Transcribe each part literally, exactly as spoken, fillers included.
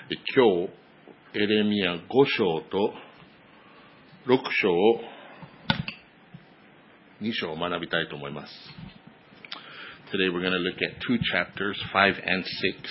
今日、エレミヤご章とろく章をに章を学びたいと思います。Today we're going to look at two chapters, five and six.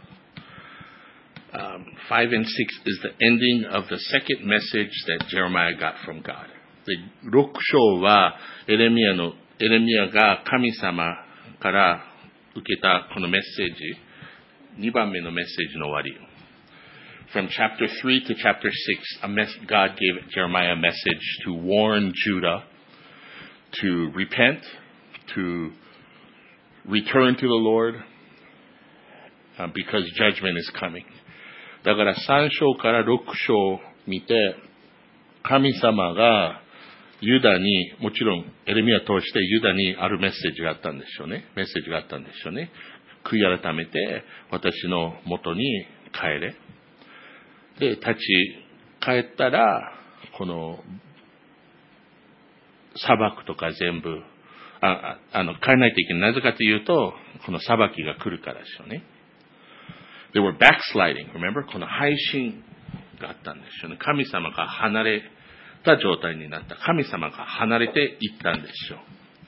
Um, five and six is the ending of the second message that Jeremiah got from God. で、ろく章はエレミヤのエレミヤが神様から受けたこのメッセージ、にばんめのメッセージの終わり。From chapter three to chapter six, a mess, God gave Jeremiah a message to warn Judah to repent, to return to the Lord, uh, because judgment is coming. だからさん章からろく章を見て、神様がユダに、もちろんエレミヤ通してユダにあるメッセージがあったんでしょうね。メッセージがあったんでしょうね。悔い改めて私の元に帰れ。で、立ち帰ったら、この、裁くとか全部、あ、あの、変えないといけない。なぜかというと、この裁きが来るからでしょうね。They were backsliding, remember? この配信があったんでしょうね。神様が離れた状態になった。神様が離れていったんでしょ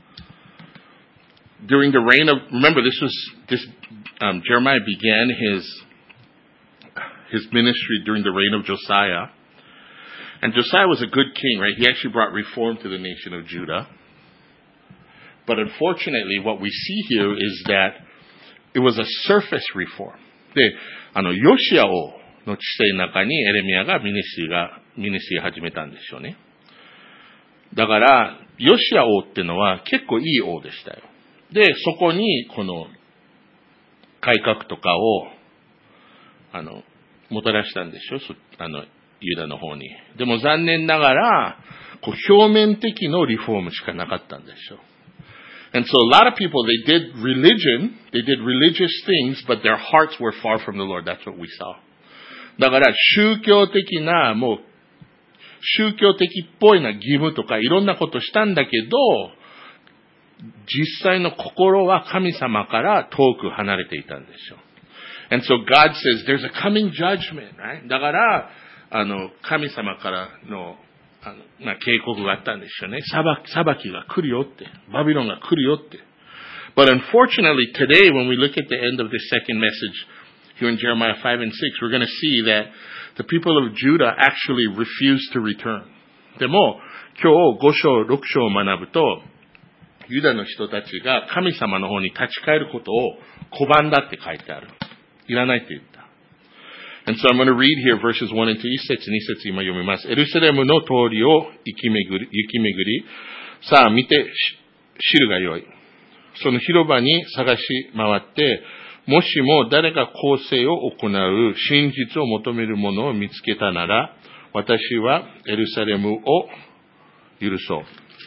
う。During the reign of, remember this was, this, um, Jeremiah began his his ministry during the reign of Josiah. And Josiah was a good king, right? He actually brought reform to the nation of Judah. But unfortunately, what we see here is that it was a surface reform. で、あの、ヨシア王の治世の中にエレミヤがミニストリーが、ミニストリー始めたんでしょうね。だから、ヨシア王ってのは結構いい王でしたよ。で、そこにこの改革とかを、あの、もたらしたんでしょ、あの、ユダの方に。でも残念ながら、こう表面的のリフォームしかなかったんでしょ。And so a lot of people, they did religion, they did religious things, but their hearts were far from the Lord. That's what we saw. だから宗教的な、もう、宗教的っぽいな義務とかいろんなことしたんだけど、実際の心は神様から遠く離れていたんでしょう。And so God says, there's a coming judgment, right? だから、あの、神様からの、あの、まあ、警告があったんでしょうね。裁き、裁きが来るよって。バビロンが来るよって。But unfortunately, today, when we look at the end of the second message here in Jeremiah five and six, we're going to see that the people of Judah actually refused to return. でも、今日ご章、ろく章を学ぶと、ユダの人たちが神様の方に立ち返ることを拒んだって書いてある。いらないって言った。And so I'm going to read here verses one and two. 一節、二節今読みます。エルサレムの通りを行き巡り、行き巡り、さあ見て知るがよい。その広場に探し回って、もしも誰が公正を行う真実を求める者を見つけたなら、私はエルサレムを許そう。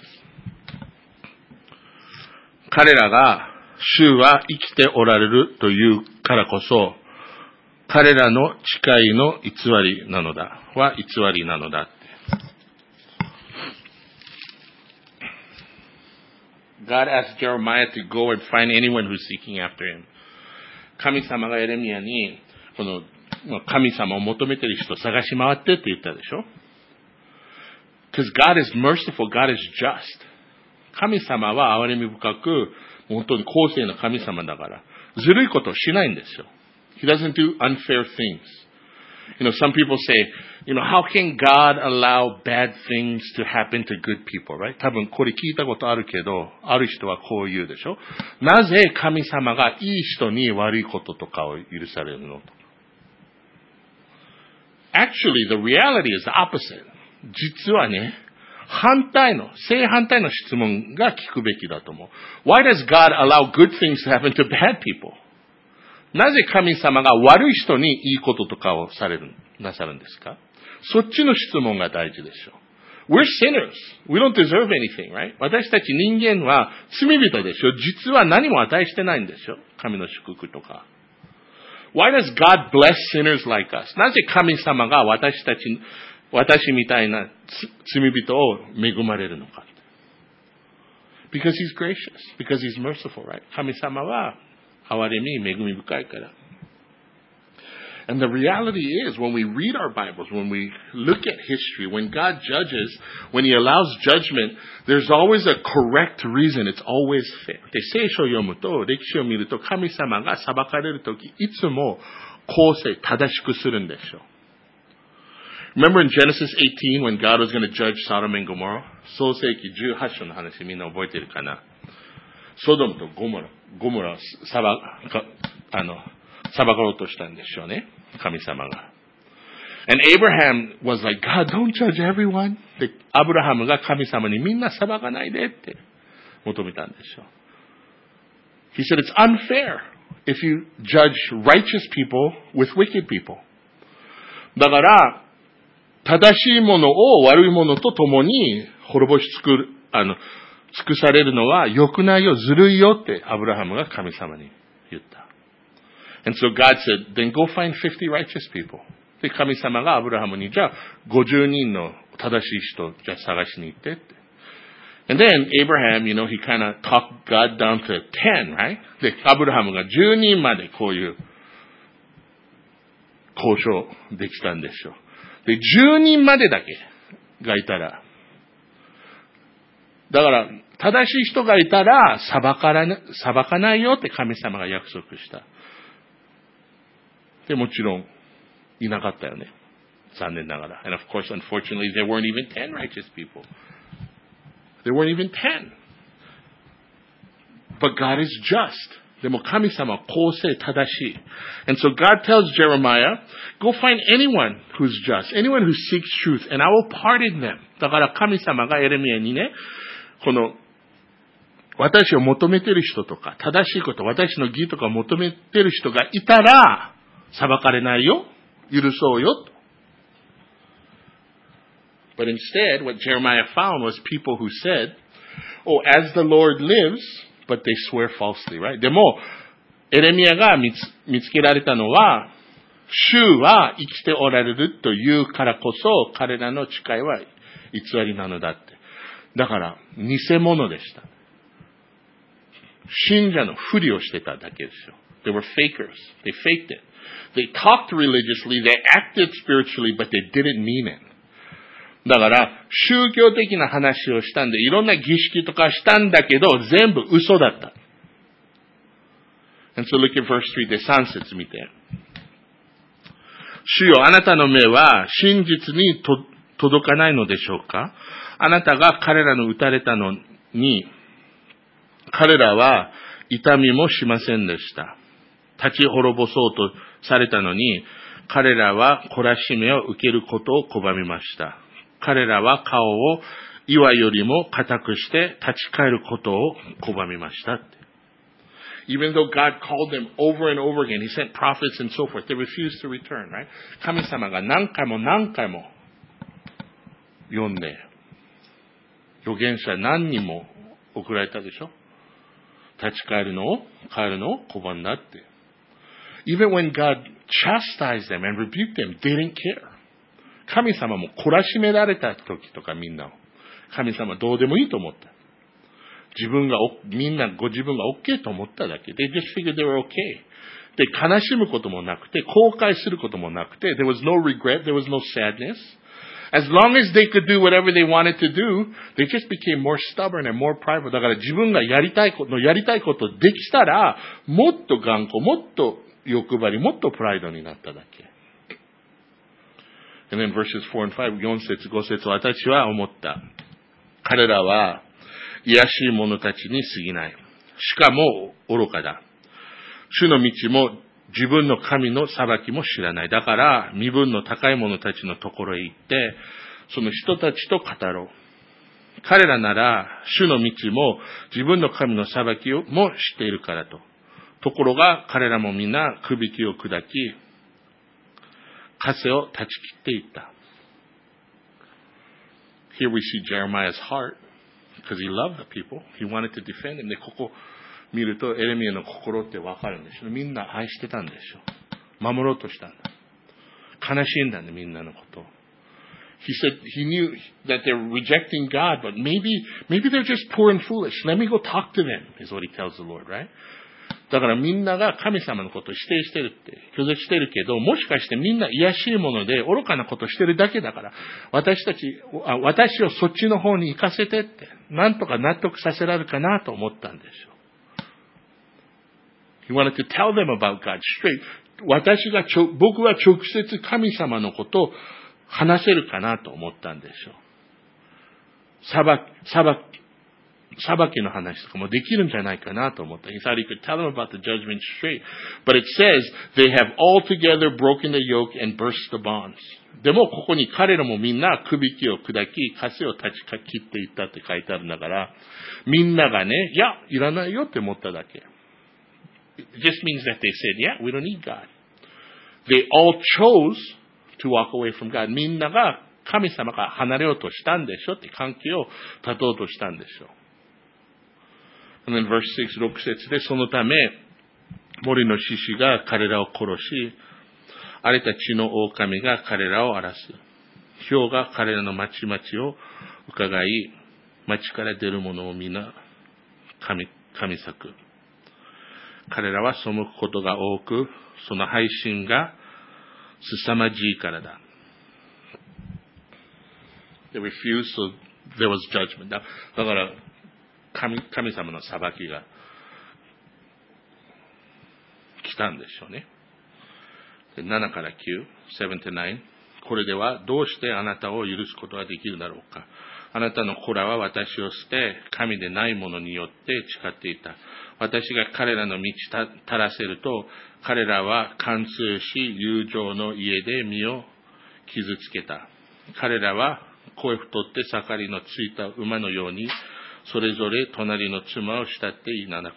彼らが主は生きておられるというからこそ、彼らの誓いの偽りなのだ。は偽りなのだ。God asked Jeremiah to go and find anyone who's seeking after him. 神様がエレミヤに、この神様を求めている人を探し回ってって言ったでしょ。Because God is merciful, God is just. 神様は憐れみ深く、本当に公正な神様だから、ずるいことをしないんですよ。He doesn't do unfair things. You know, some people say, you know, how can God allow bad things to happen to good people, right? 多分これ聞いたことあるけど、ある人はこう言うでしょ。なぜ神様がいい人に悪いこととかを許されるのと。Actually, the reality is the opposite. 実はね、反対の、正反対の質問が聞くべきだと思う。Why does God allow good things to happen to bad people? なぜ神様が悪い人にいいこととかをされる、なさるんですか？そっちの質問が大事でしょう。We're sinners. We don't deserve anything, right? 私たち人間は罪人でしょ。実は何も値してないんでしょ。神の祝福とか。Why does God bless sinners like us? なぜ神様が私たち、私みたいな罪人を恵まれるのか。Because He's gracious. Because He's merciful, right? 神様は憐れみ、恵み深いから。 And the reality is, when we read our Bibles, when we look at history, when God judges, when He allows judgment, there's always a correct reason. It's always fair. で、聖書を読むと、歴史を見ると、神様が裁かれるとき、いつも公正、正しくするんでしょう。Remember in Genesis eighteen, when God was going to judge Sodom and Gomorrah? 創世記じゅうはち章の話、みんな覚えてるかな？ソドムとゴモラ、ゴモラを裁か、あの、裁かろうとしたんでしょうね。神様が。And Abraham was like, God, don't judge everyone. で、アブラハムが神様にみんな裁かないでって求めたんでしょう。He said, it's unfair if you judge righteous people with wicked people. だから、正しいものを悪いものと共に滅ぼし尽くる、あの、尽くされるのは良くないよ、ずるいよってアブラハムが神様に言った。And so God said, then go find fifty righteous people. で、神様がアブラハムに、じゃあごじゅうにんの正しい人、じゃあ探しに行ってって。And then Abraham, you know, he kind of talked God down to ten, right? で、アブラハムがじゅうにんまでこういう交渉できたんでしょう。で、じゅうにんまでだけがいたら、だから、正しい人がいたら、裁からな、裁かないよって神様が約束した。で、もちろん、いなかったよね。残念ながら。And of course, unfortunately, there weren't even ten righteous people. There weren't even ten. But God is just. でも神様は公正正しい。And so God tells Jeremiah, go find anyone who's just, anyone who seeks truth, and I will pardon them. だから神様がエレミアにね、この、私を求めてる人とか、正しいこと、私の義とかを求めてる人がいたら、裁かれないよ、許そうよ、と。But instead, what Jeremiah found was people who said, oh, as the Lord lives, but they swear falsely, right? でも、エレミアが見つ、見つけられたのは、主は生きておられるというからこそ、彼らの誓いは偽りなのだって。だから、偽物でした。信者のふりをしてただけですよ。They were fakers. They faked it. They talked religiously, they acted spiritually, but they didn't mean it. だから、宗教的な話をしたんで、いろんな儀式とかしたんだけど、全部嘘だった。And so look at verse three でさん節見て。主よ、あなたの目は真実にと届かないのでしょうか？あなたが彼らの打たれたのに、彼らは痛みもしませんでした。立ち滅ぼそうとされたのに、彼らは懲らしめを受けることを拒みました。彼らは顔を岩よりも固くして立ち返ることを拒みました。Even though God called them over and over again, He sent prophets and so forth, they refused to return, right? 神様が何回も何回も読んで、預言者何人も送られたでしょ？立ち返るのを、帰るのを拒んだって。Even when God chastised them and rebuked them, they didn't care. 神様も懲らしめられた時とかみんなを。神様どうでもいいと思った。自分が、みんなご自分が OK と思っただけ。They just figured they were okay. で、悲しむこともなくて、後悔することもなくて、there was no regret, there was no sadness.As long as they could do whatever they wanted to do, they just became more stubborn and more prideful. だから自分がやりたいこと、やりたいことできたら、もっと頑固、もっと欲張り、もっとプライドになっただけ。And then verses four and five, よん節、ご節、私は思った。彼らは、卑しい者たちに過ぎない。しかも愚かだ。主の道も、自分の神の裁きも知らない。だから、身分の高い者たちのところへ行って、その人たちと語ろう。彼らなら、主の道も自分の神の裁きをも知っているからと。ところが、彼らもみんな首輝を砕き、枷を断ち切っていった。Here we see Jeremiah's heart, because he loved the people. He wanted to defend them. で、ここ、見るとエレミアの心ってわかるんでしょ。みんな愛してたんでしょ。守ろうとしたんだ。悲しいんだね、みんなのこと。He said he knew that they're rejecting God, but maybe, maybe they're just poor and foolish. Let me go talk to them, is what he tells the Lord, right? だからみんなが神様のことを否定してるって、拒絶してるけど、もしかしてみんな卑しいもので愚かなことをしてるだけだから、私たち、私をそっちの方に行かせてって、なんとか納得させられるかなと思ったんでしょう。He wanted to tell them about God straight. 私がちょ、僕は直接神様のことを話せるかなと思ったんでしょう。裁き、裁き、裁きの話とかもできるんじゃないかなと思った。He thought he could tell them about the judgment straight. But it says, they have altogether broken the yoke and burst the bonds. でも、ここに彼らもみんな、くびきを砕き、枷を断ち切っていったって書いてあるんだから、みんながね、いや、いらないよって思っただけ。It just means that they said, yeah, we don't need God. They all chose to walk away from God. みんなが神様から離れようとしたんでしょって関係を断とうとしたんでしょう。And then verse six、ろく節で、そのため、森の獅子が彼らを殺し、荒れた地の狼が彼らを荒らす。豹が彼らの町々を伺い、町から出るものを皆、神、神咲く。彼らは背くことが多く、その配信が凄まじいからだ。They refused, so there was judgment. だから、神, 神様の裁きが来たんでしょうね。でななからきゅう、なな to きゅう。これではどうしてあなたを許すことができるだろうか。あなたの子らは私を捨て、神でないものによって誓っていた。私が彼らの道たらせると、彼らは貫通し、友情の家で身を傷つけた。彼らは声太って盛りのついた馬のように、それぞれ隣の妻を慕っていななく。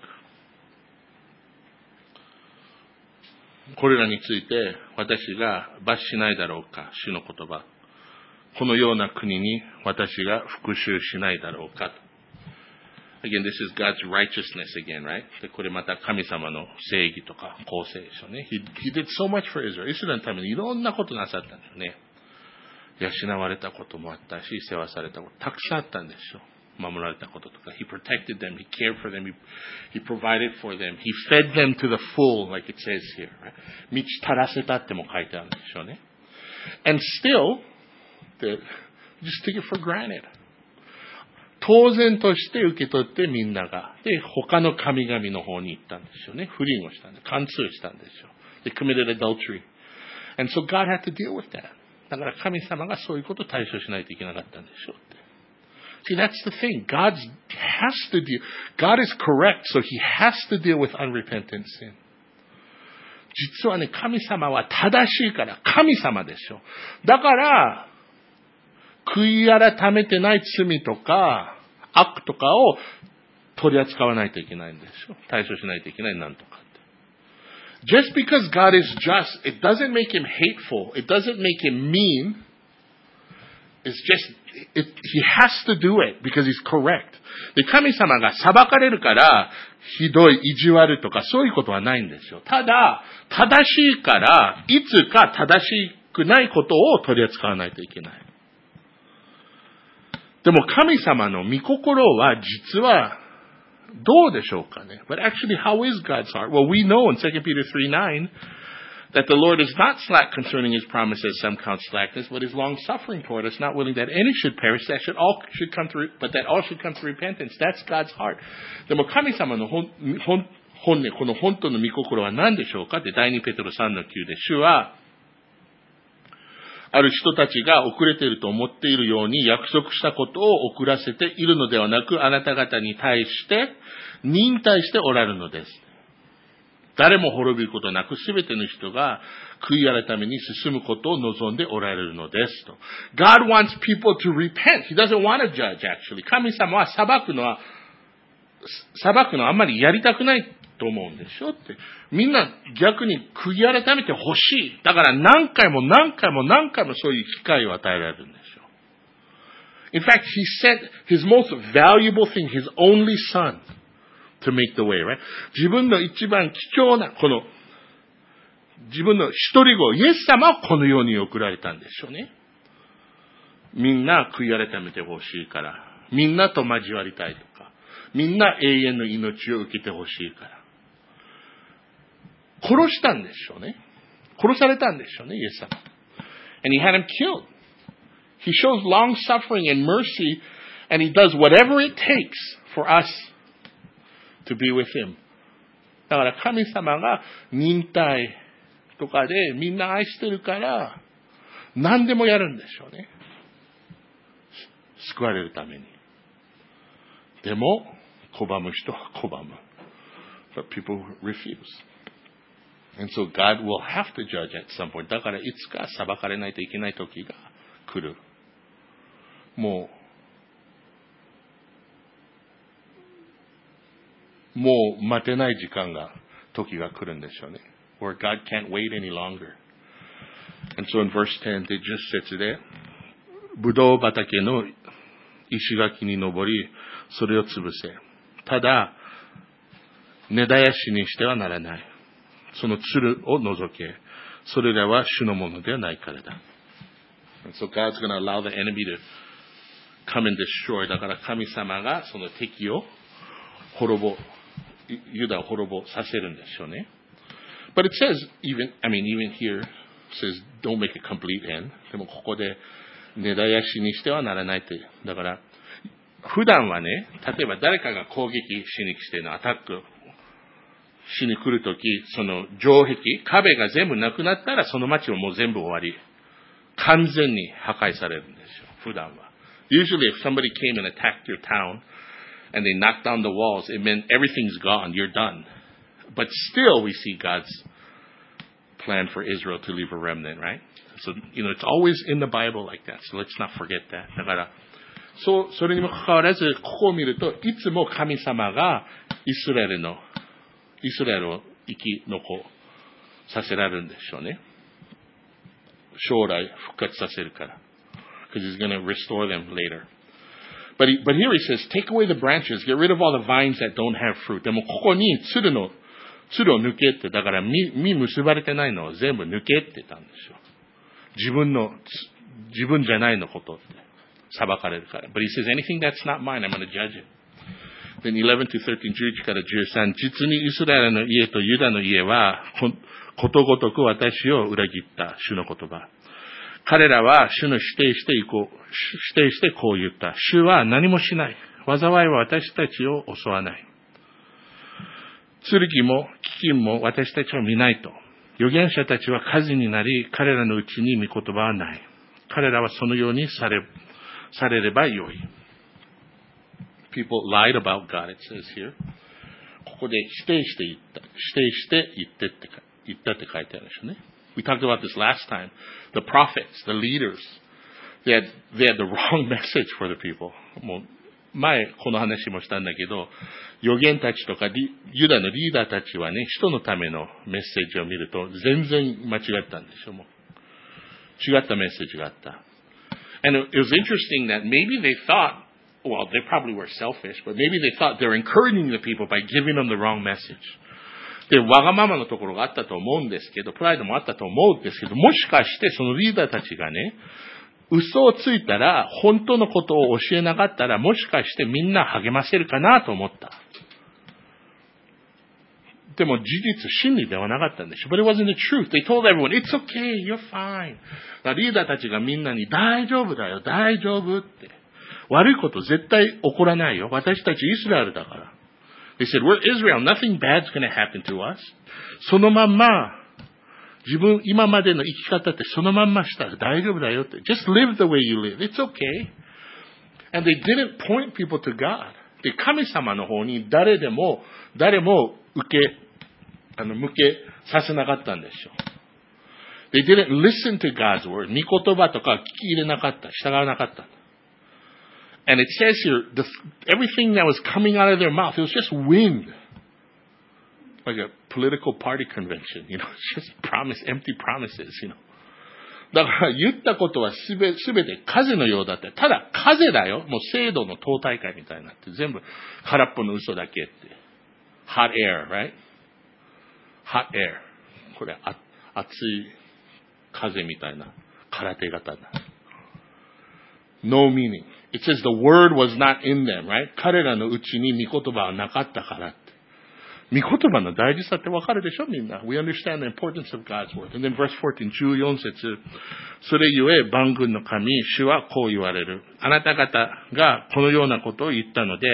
これらについて私が罰しないだろうか、主の言葉。このような国に私が復讐しないだろうか。Again, this is God's righteousness again, right? でこれまた神様の正義とか公正でしょうね。He, he did so much for Israel. イスラエルのためにいろんなことなさったんですね。養われたこともあったし、世話されたことたくさんあったんでしょう。守られたこととか。He protected them. He cared for them. He, he provided for them. He fed them to the full, like it says here. Right? 満ち足らせたっても書いてあるんでしょうね。And still, the, just take it for granted. 当然として受け取ってみんなが。で、他の神々の方に行ったんですよね。不倫をしたんで、貫通したんですよ。They committed adultery. And so God had to deal with that. だから神様がそういうことを対処しないといけなかったんでしょうって。See, that's the thing. God has to deal. God is correct, so He has to deal with unrepentant sin. 実はね、神様は正しいから、神様でしょ。だから、悔い改めてない罪とか、悪とかを取り扱わないといけないんでしょ。対処しないといけない、なんとかって。Just because God is just, it doesn't make Him hateful. It doesn't make Him mean. It's just, it, He has to do it because He's correct. で、神様が裁かれるから、ひどい意地悪とかそういうことはないんですよ。ただ、正しいから、いつか正しくないことを取り扱わないといけない。でも神様の御心は実はどうでしょうかね。But actually, how is God's heart? Well, we know in Second Peter three nine that the Lord is not slack concerning His promises, some count slackness, but is long-suffering toward us, not willing that any should perish, that should all should come to, but that all should come to repentance. That's God's heart. でも神様の本本本音、この本当の御心は何でしょうかって第二ペテロさんのきゅうで、主はある人たちが遅れていると思っているように約束したことを遅らせているのではなく、あなた方に対して忍耐しておられるのです。誰も滅びることなく、すべての人が悔い改めに進むことを望んでおられるのですと。God wants people to repent. He doesn't want to judge, actually. 神様は裁くのは、裁くのはあんまりやりたくないと思うんでしょって。みんな逆に悔い改めてほしい。だから何回も何回も何回もそういう機会を与えられるんですよ。In fact, He sent His most valuable thing, His only son, to make the way, right? 自分の一番貴重な、この、自分の一人子、イエス様はこの世に送られたんでしょうね。みんな悔い改めてほしいから。みんなと交わりたいとか。みんな永遠の命を受けてほしいから。 殺したんでしょうね。殺されたんでしょうね、イエス様。And he had him killed. He shows long suffering and mercy, and he does whatever it takes for us to be with him. だから神様が忍耐とかでみんな愛してるから何でもやるんでしょうね。救われるために。でも拒む人は拒む。But people refuse. And so God will have to judge at some point. だからいつか裁かれないといけない時が来る。もう、もう待てない時間が、時が来るんでしょうね。Where God can't wait any longer. And so in verse ten, でじゅっ節で、ブドウ畑の石垣に登り、それを潰せ。ただ、根絶やしにしてはならない。その鶴を除け。それらは主のものではないからだ。And so God's going to allow the enemy to come and destroy. だから神様がその敵を滅ぼ、ユダを滅ぼさせるんでしょうね。But it says, even, I mean, even here, it says, don't make a complete end. でもここで、根絶やしにしてはならないという。だから、普段はね、例えば誰かが攻撃しに来てのアタックしに来るとき、その城壁、壁が全部なくなったらその町はもう全部終わり。完全に破壊されるんですよ、普段は。Usually if somebody came and attacked your town and they knocked down the walls, it meant everything's gone, you're done. But still we see God's plan for Israel to leave a remnant, right? So, you know, it's always in the Bible like that. So let's not forget that. だから、そう、それにもかかわらず、ここを見ると、いつも神様がイスラエルの、イスラエルを生き残させられるんでしょうね。将来復活させるから。Because he's going to restore them later. But, he, but here he says, take away the branches, get rid of all the vines that don't have fruit. でもここに鶴の、鶴を抜けって、だから実、実結ばれてないのを全部抜けって言ったんですよ。自分の、自分じゃないのことって裁かれるから。But he says, anything that's not mine, I'm going to judge it. Then eleven to thirteen, じゅういちからじゅうさん、実にイスラエルの家とユダの家は、ことごとく私を裏切った主の言葉。彼らは主の指定していこう、指定してこう言った。主は何もしない。災いは私たちを襲わない。剣も飢饉も私たちを見ないと。預言者たちは数になり、彼らのうちに御言葉はない。彼らはそのようにされ、されればよい。People lied about God, it says here. ここで否定して言った。否定して言ってって言ったって書いてあるでしょうね。We talked about this last time. The prophets, the leaders, they had, they had the wrong message for the people. もう前この話もしたんだけど、預言たちとかユダのリーダーたちはね、人のためのメッセージを見ると全然間違ったんでしょう。もう違ったメッセージがあった。And it was interesting that maybe they thought, well, they probably were selfish, but maybe they thought they were encouraging the people by giving them the wrong message. で、わがままのところがあったと思うんですけど、プライドもあったと思うんですけど、もしかしてそのリーダーたちがね、嘘をついたら、本当のことを教えなかったら、もしかしてみんな励ませるかなと思った。でも事実、真理ではなかったんでしょ。But it wasn't the truth. They told everyone, it's okay, you're fine. リーダーたちがみんなに大丈夫だよ、大丈夫って。悪いこと絶対起こらないよ。私たちイスラエルだから。They said, we're Israel. Nothing bad's going to happen to us. そのまんま、自分、今までの生き方ってそのまんましたら大丈夫だよって。Just live the way you live. It's okay. And they didn't point people to God. で、神様の方に誰でも、誰も受け、あの、向けさせなかったんですよ。They didn't listen to God's word. 御言葉とか聞き入れなかった。従わなかった。And it says here, the, everything that was coming out of their mouth, it was just wind. Like a political party convention, you know, it's just promise, empty promises, you know. だから言ったことはすべ、すべて風のようだって。ただ風だよ。もう制度の党大会みたいになって。全部空っぽの嘘だけって。hot air, right? hot air. これ、あ、熱い風みたいな空手型だ。No meaning. It says the word was not in them, right? 彼らのうちに御言葉はなかったからって。 御言葉の大事さってわかるでしょみんな。We understand the importance of God's word. And then verse fourteen, じゅうよん節。それゆえ万軍の神、主はこう言われる。あなた方がこのようなことを言ったので、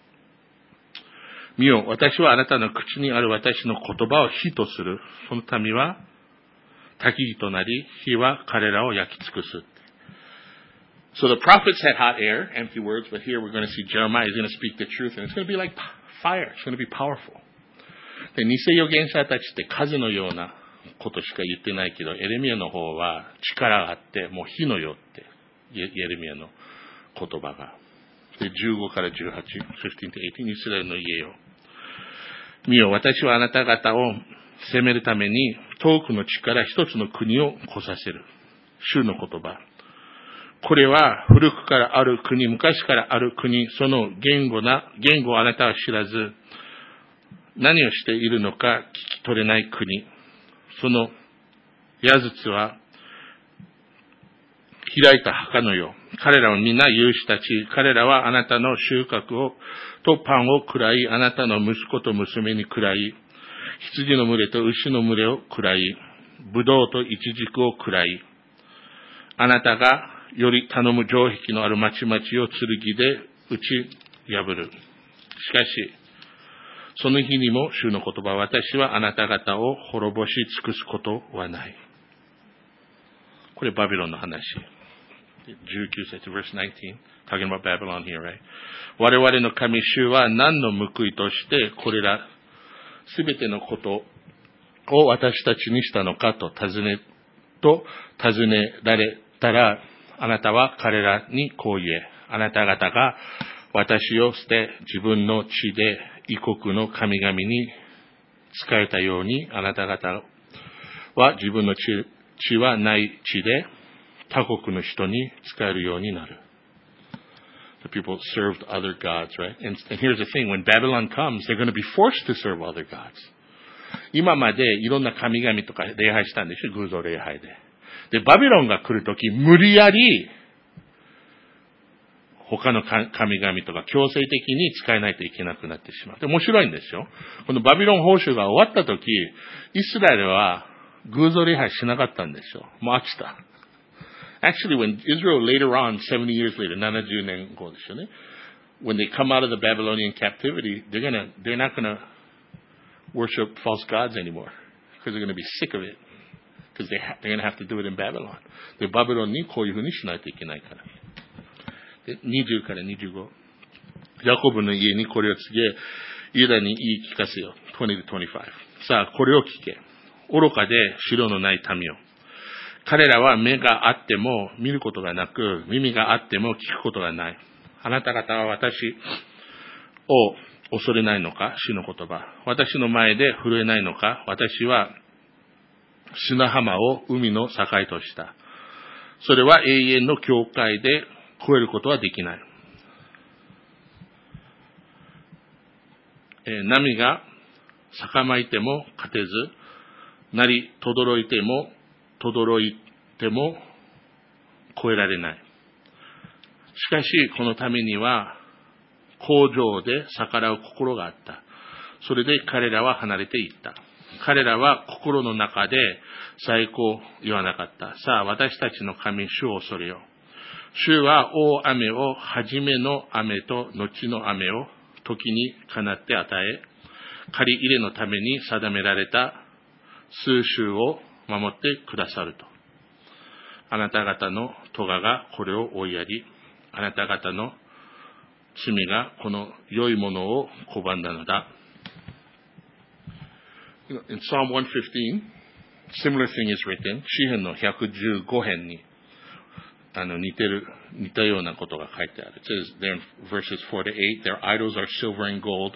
見よ、私はあなたの口にある私の言葉を火とする。その民は焚き火となり、火は彼らを焼き尽くす。So the prophets had hot air, empty words, but here we're going to see Jeremiah is going to speak the truth, and it's going to be like fire. It's going to be powerful. で、偽預言者たちって風のようなことしか言ってないけど、エレミヤの方は力があって、もう火のよってエレミヤの言葉が。で、じゅうごからじゅうはち、じゅうご to じゅうはち、イスラエルの家よ。見よ、私はあなた方を責めるために、遠くの地から一つの国を来させる。主の言葉。これは古くからある国、昔からある国、その言語な、言語をあなたは知らず、何をしているのか聞き取れない国。その矢筒は開いた墓のよう。彼らは皆勇士たち。彼らはあなたの収穫をとパンを食らい、あなたの息子と娘に食らい、羊の群れと牛の群れを食らい、ブドウとイチジクを食らい、あなたがより頼む城壁のある町々を剣で打ち破る。しかし、その日にも主の言葉、私はあなた方を滅ぼし尽くすことはない。これバビロンの話。じゅうきゅう節、verse nineteen, talking about Babylon here, right? 我々の神主は何の報いとしてこれらすべてのことを私たちにしたのかと尋ね、と尋ねられたら、あなたは彼らにこう言え。あなた方が私を捨て自分の地で異国の神々に仕えたように、あなた方は自分の地、地はない地で他国の人に仕えるようになる。The people served other gods, right? And, and here's the thing, when Babylon comes, they're going to be forced to serve other gods. 今までいろんな神々とか礼拝したんでしょ、偶像礼拝で。で、バビロンが来るとき、無理やり、他の神々とか強制的に使えないといけなくなってしまう。で、面白いんですよ。このバビロン報酬が終わったとき、イスラエルは偶像礼拝しなかったんですよ。もう飽きた。Actually, when Israel later on, seventy years later, ななじゅうねんごですよね。When they come out of the Babylonian captivity, they're gonna, they're not gonna worship false gods anymore. Because they're gonna be sick of it. Because they ha- they're gonna have to do it in Babylon. で、バビロンにこういうふうにしないといけないから。で、にじゅうからにじゅうご。ヤコブの家にこれを告げ、ユダに言い聞かせよ。にじゅうとにじゅうご。さあ、これを聞け。愚かで城のない民よ。彼らは目があっても見ることがなく、耳があっても聞くことがない。あなた方は私を恐れないのか、主の言葉。私の前で震えないのか、私は砂浜を海の境とした。それは永遠の境界で越えることはできない。えー、波が逆まいても勝てず、鳴り轟いても轟いても越えられない。しかし、このためには、工場で逆らう心があった。それで彼らは離れていった。彼らは心の中で最高言わなかった。さあ、私たちの神、主を恐れよ。主は大雨を、初めの雨と後の雨を時にかなって与え、借り入れのために定められた数週を守ってくださると。あなた方の咎がこれを追いやり、あなた方の罪がこの良いものを拒んだのだ。In Psalm one fifteen, similar thing is written. 詩編のひゃくじゅうご編にあの似てる、似たようなことが書いてある。It says there in verses four to eight, their idols are silver and gold,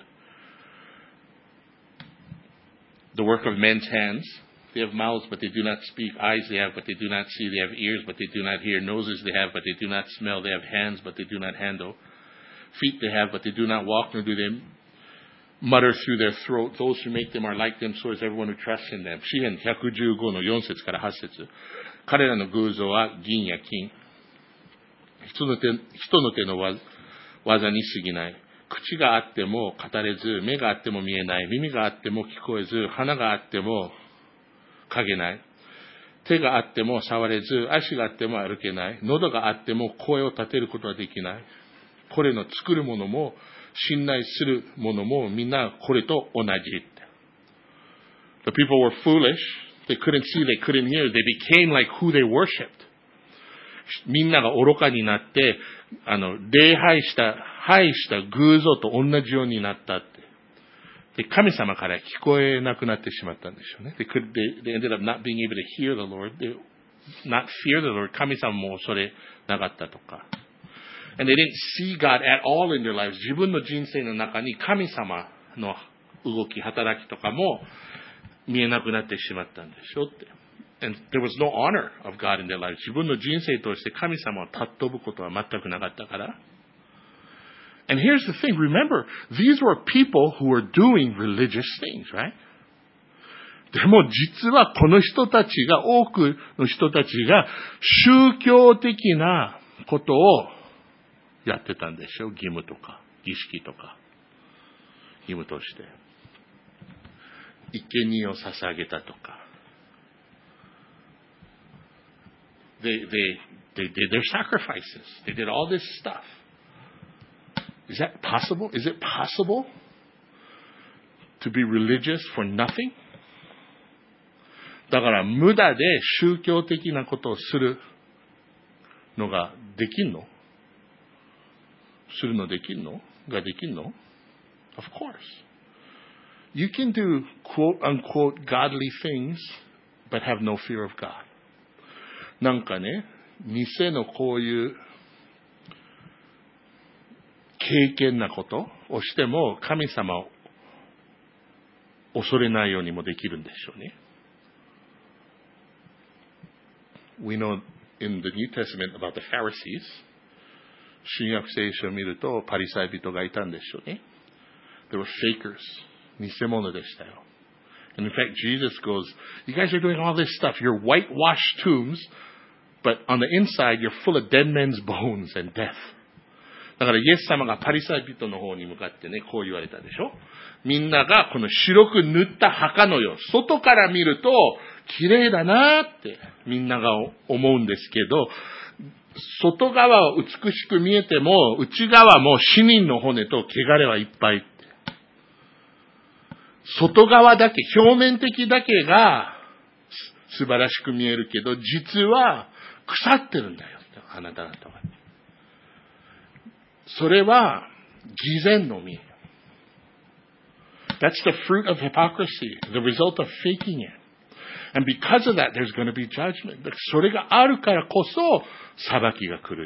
the work of men's hands. They have mouths, but they do not speak. Eyes they have, but they do not see. They have ears, but they do not hear. Noses they have, but they do not smell. They have hands, but they do not handle. Feet they have, but they do not walk, nor do they mutter through their throat. Those who make them are like them, so is everyone who trusts in them. 詩編ひゃくじゅうごのよん節からはち節。彼らの偶像は銀や金。人の手、人の手の技に過ぎない。 口があっても語れず、目があっても見えない、耳があっても聞こえず、鼻があっても嗅げない、手があっても触れず、足があっても歩けない、喉があっても声を立てることはできない。これの作るものも、信頼するものもみんなこれと同じ。The people were foolish. They couldn't see, they couldn't hear. They became like who they worshipped. みんなが愚かになって、あの、礼拝した、拝した偶像と同じようになったって。で、神様から聞こえなくなってしまったんでしょうね。They could, they, they ended up not being able to hear the Lord. They not fear the Lord. 神様も恐れなかったとか。And they didn't see God at all in their lives. 自分の人生の中に神様の動き、働きとかも見えなくなってしまったんでしょって。And there was no honor of God in their lives. 自分の人生として神様を尊ぶことは全くなかったから。And here's the thing. Remember, these were people who were doing religious things, right? でも実はこの人たちが、多くの人たちが宗教的なことをやってたんでしょ。義務とか、儀式とか、義務として。生贄を捧げたとか。They, they, they did their sacrifices. They did all this stuff. Is that possible? Is it possible to be religious for nothing? だから無駄で宗教的なことをするのができんの？するのできんの？ができんの？ Of course. You can do quote unquote godly things, but have no fear of God. なんかね、偽のこういう経験なことをしても神様を恐れないようにもできるんでしょうね。We know in the New Testament about the Pharisees. 新約聖書を見るとパリサイ人がいたんでしょうね。They were fakers. 偽物でしたよ。And in fact, Jesus goes, you guys are doing all this stuff. You're whitewashed tombs, but on the inside, you're full of dead men's bones and death. だからイエス様がパリサイ人の方に向かってね、こう言われたでしょ。みんながこの白く塗った墓のよう、外から見ると綺麗だなってみんなが思うんですけど、外側は美しく見えても、内側も死人の骨と汚れはいっぱいって。外側だけ、表面的だけが素晴らしく見えるけど、実は腐ってるんだよ、あなた方は。それは偽善の実。That's the fruit of hypocrisy, the result of faking it. And because of that, there's going to be judgment. それがあるからこそ裁きが来るって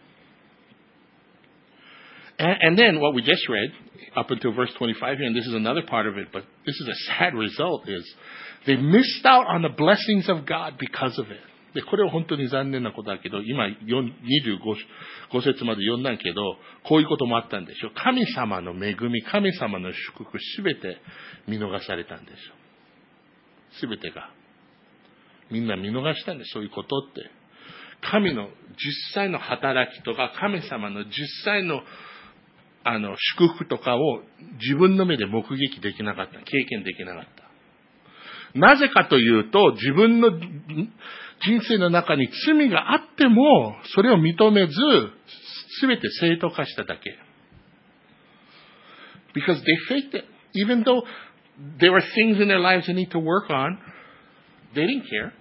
。And, and then what we just read, up until verse twenty-five here, and this is another part of it, but this is a sad result, is they missed out on the blessings of God because of it. で、これは本当に残念なことだけど、今にじゅうご節まで読んだけど、こういうこともあったんでしょう。神様の恵み、神様の祝福、すべて見逃されたんでしょう。すべてが。みんな見逃したんです、そういうことって。神の実際の働きとか、神様の実際のあの祝福とかを自分の目で目撃できなかった、経験できなかった。なぜかというと、自分の人生の中に罪があっても、それを認めず、すべて正当化しただけ。Because they faked it. Even though there were things in their lives they need to work on, they didn't care.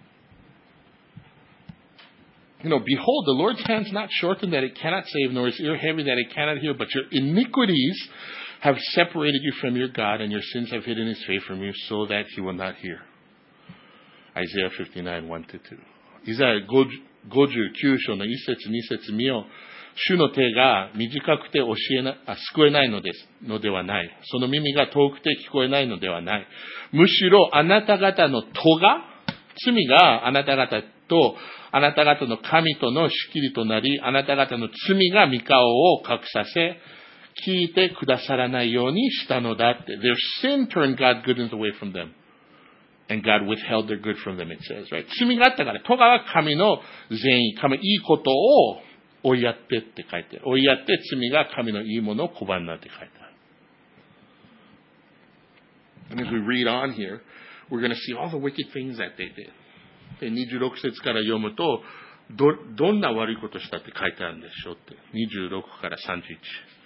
You know, behold, the Lord's hand's not shortened that it cannot save, nor his ear heavy that it cannot heal, but your iniquities have separated you from your God, and your sins have hidden his face from you, so that he will not hear. Isaiah fifty-nine, one to two. イザヤごじゅうきゅう章のいち節に節見よ。主の手が短くて教えな、あ、救えないのです、のではない。その耳が遠くて聞こえないのではない。むしろあなた方の咎が、罪があなた方と、あなた方の神との仕切りとなり、あなた方の罪が御顔を隠させ、聞いてくださらないようにしたのだって。Their sin turned God's goodness away from them. And God withheld their good from them, it says, right? 罪があったから、咎は神の善意、神のいいことを追いやってって書いてある。追いやって罪が神のいいものを拒んだって書いてある。And as we read on here, we're going to see all the wicked things that they did. で、にじゅうろく節から読むと、ど、どんな悪いことしたって書いてあるんでしょうって。にじゅうろくからさんじゅういち。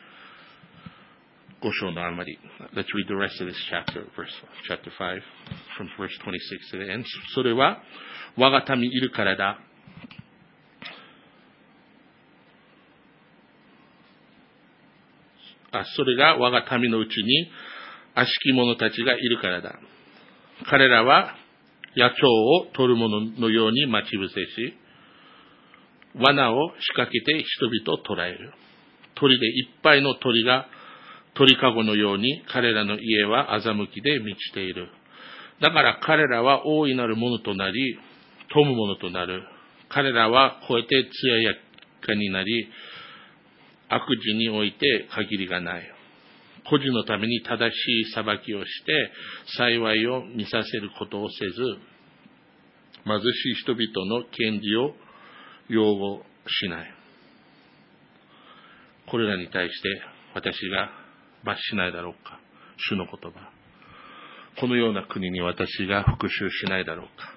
ご章のあまり。Let's read the rest of this chapter, verse, chapter five, from verse twenty-six to the end. それは、我が民いるからだ。あ、それが我が民のうちに悪しき者たちがいるからだ。彼らは野鳥を取る者のように待ち伏せし、罠を仕掛けて人々を捕らえる。鳥でいっぱいの鳥が鳥かごのように彼らの家は欺きで満ちている。だから彼らは大いなるものとなり、富むものとなる。彼らは超えて艶やかになり、悪事において限りがない。孤児のために正しい裁きをして、幸いを見させることをせず、貧しい人々の権利を擁護しない。これらに対して私が罰しないだろうか。主の言葉。このような国に私が復讐しないだろうか。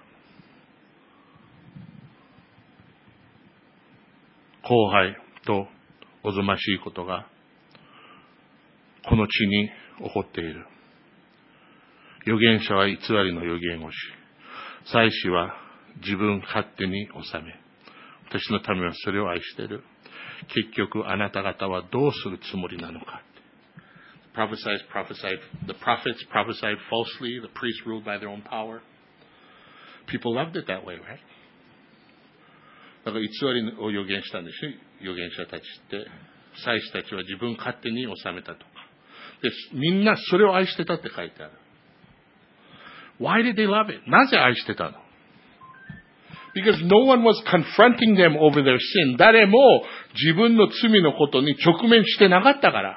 荒廃とおぞましいことがこの地に起こっている。預言者は偽りの預言をし、祭司は自分勝手に治め、私の民はそれを愛している。結局あなた方はどうするつもりなのか。Prophesied, prophesied, the prophets prophesied falsely, the priests ruled by their own power. People loved it that way, right? だから偽りを預言したんですよ、預言者たちって。祭司たちは自分勝手に治めたとか。で、みんなそれを愛してたって書いてある。Why did they love it? なぜ愛してたの？ Because no one was confronting them over their sin. 誰も自分の罪のことに直面してなかったから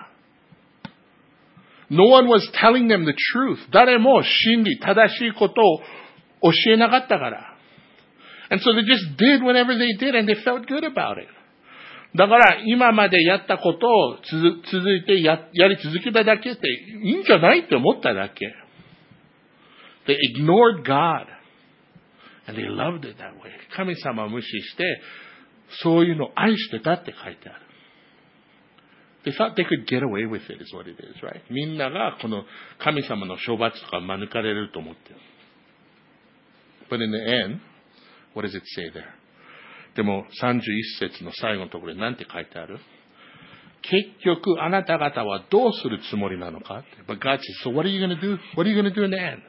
。No one was telling them the truth. 誰も真理、正しいことを教えなかったから。And so they just did whatever they did and they felt good about it. だから今までやったことを続いて や, やり続けただけっていいんじゃないって思っただけ。They ignored God and they loved it that way. 神様を無視してそういうのを愛してたって書いてある。They thought they could get away with it is what it is, right? みんながこの神様の処罰とか免れると思ってる。But in the end, what does it say there? でもさんじゅういち節の最後のところに何て書いてある？結局あなた方はどうするつもりなのか？ But God says, so what are you going to do? What are you going to do in the end?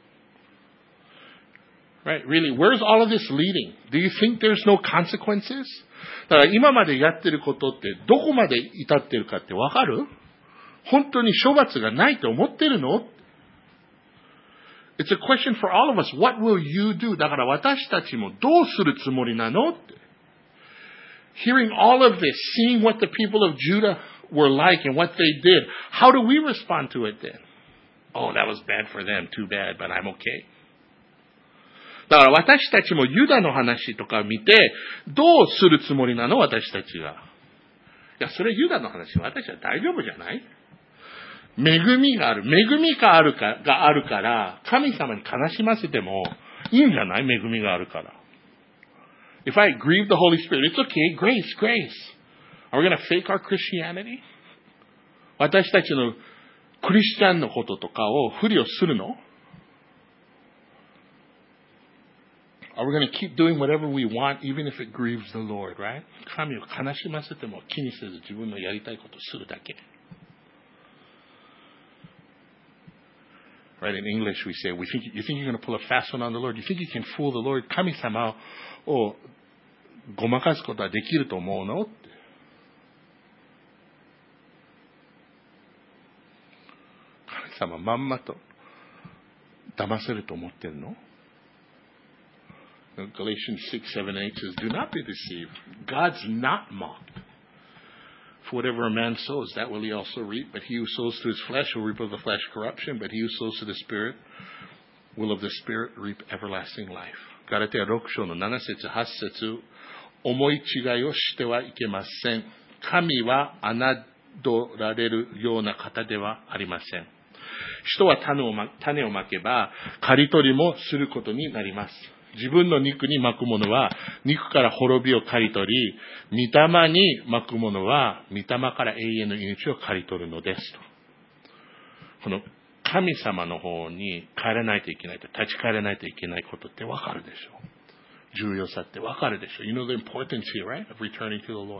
Right? Really, where's all of this leading? Do you think there's no consequences? だから今までやってることってどこまで至ってるかってわかる？本当に処罰がないと思ってるの？ It's a question for all of us. What will you do? だから私たちもどうするつもりなの？って。Hearing all of this, seeing what the people of Judah were like and what they did, how do we respond to it then? Oh, that was bad for them. Too bad, but I'm okay. だから私たちもユダの話とか見て、どうするつもりなの？私たちが。いや、それユダの話、私は大丈夫じゃない？恵みがある。恵みがあるか、があるから、神様に悲しませてもいいんじゃない？恵みがあるから。If I grieve the Holy Spirit, it's okay. Grace, grace. Are we going to fake our Christianity? 私たちのクリスチャンのこととかを不利をするの？Are we going to keep doing whatever we want, even if it grieves the Lord, right? 神を悲しませても気にせず自分のやりたいことをするだけ。Right? In English, we say, we think, you think you're going to pull a fast one on the Lord? You think you can fool the Lord? 神様をごまかすことはできると思うの？って。神様まんまと騙せると思ってるの？Galatians six, seven, eight says, do not be deceived. God's not mocked. For whatever a man sows, that will he also reap. But he who sows to his flesh will reap of the flesh corruption. But he who sows to the Spirit will of the Spirit reap everlasting life. ガラテヤろく章のなな節、はち節思い違いをしてはいけません。神は侮られるような方ではありません。人は種をま、種をまけば、刈り取りもすることになります。自分の肉にまくものは、肉から滅びを刈り取り、御霊にまくものは、御霊から永遠の命を刈り取るのですと。この神様の方に帰らないといけないと、立ち返らないといけないことってわかるでしょう。重要さってわかるでしょう。You know the importance here, right? Of returning to the Lord.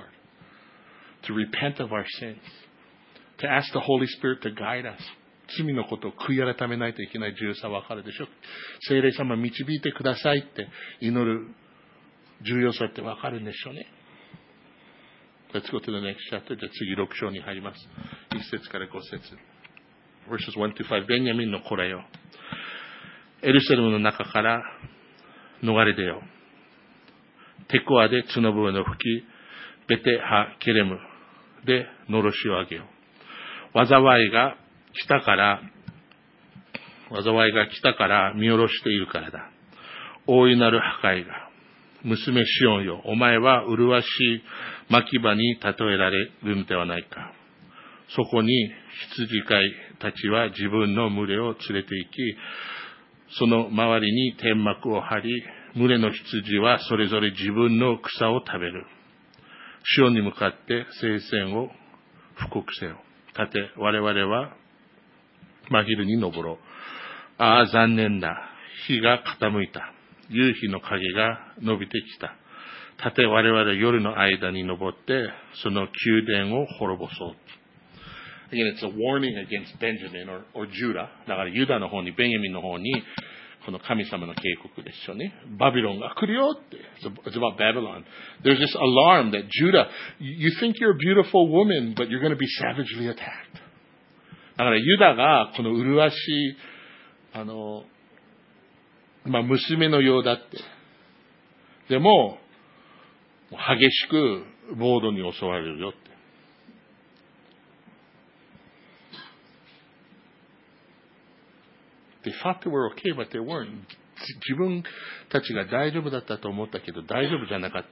To repent of our sins. To ask the Holy Spirit to guide us. 罪のことを悔い改めないといけない重要さわかるでしょう。聖霊様導いてくださいって祈る重要さってわかるんでしょうね。Let's go to the next chapter. じゃあ次ろく章に入ります。いち節からご節。verses one to five ベニヤミンの子らよ。エルサレムの中から逃れ出よ。テコアで角笛の吹き、ベテハケレムでのろしを上げよ。災いが北から、災いが北から見下ろしているからだ。大いなる破壊が。娘シオンよ、お前は麗しい牧場に例えられるのではないか。そこに羊飼いたちは自分の群れを連れて行き、その周りに天幕を張り、群れの羊はそれぞれ自分の草を食べる。シオンに向かって聖戦を布告せよ。さて、我々は真昼に登ろう。ああ、残念だ。日が傾いた。夕日の影が伸びてきた。さて、我々は夜の間に登って、その宮殿を滅ぼそう。Again, it's a warning against Benjamin or, or Judah. だからユダの方に、ベンヤミンの方に、この神様の警告ですよね。バビロンが来るよって。It's about Babylon. There's this alarm that Judah, you think you're a beautiful woman, but you're going to be savagely attacked. だからユダがこの麗しい、あの、まあ、娘のようだって。でも、激しく暴動に襲われるよって。They thought they were okay, but they weren't. 自分たちが大丈夫だったと思ったけど、大丈夫じゃなかった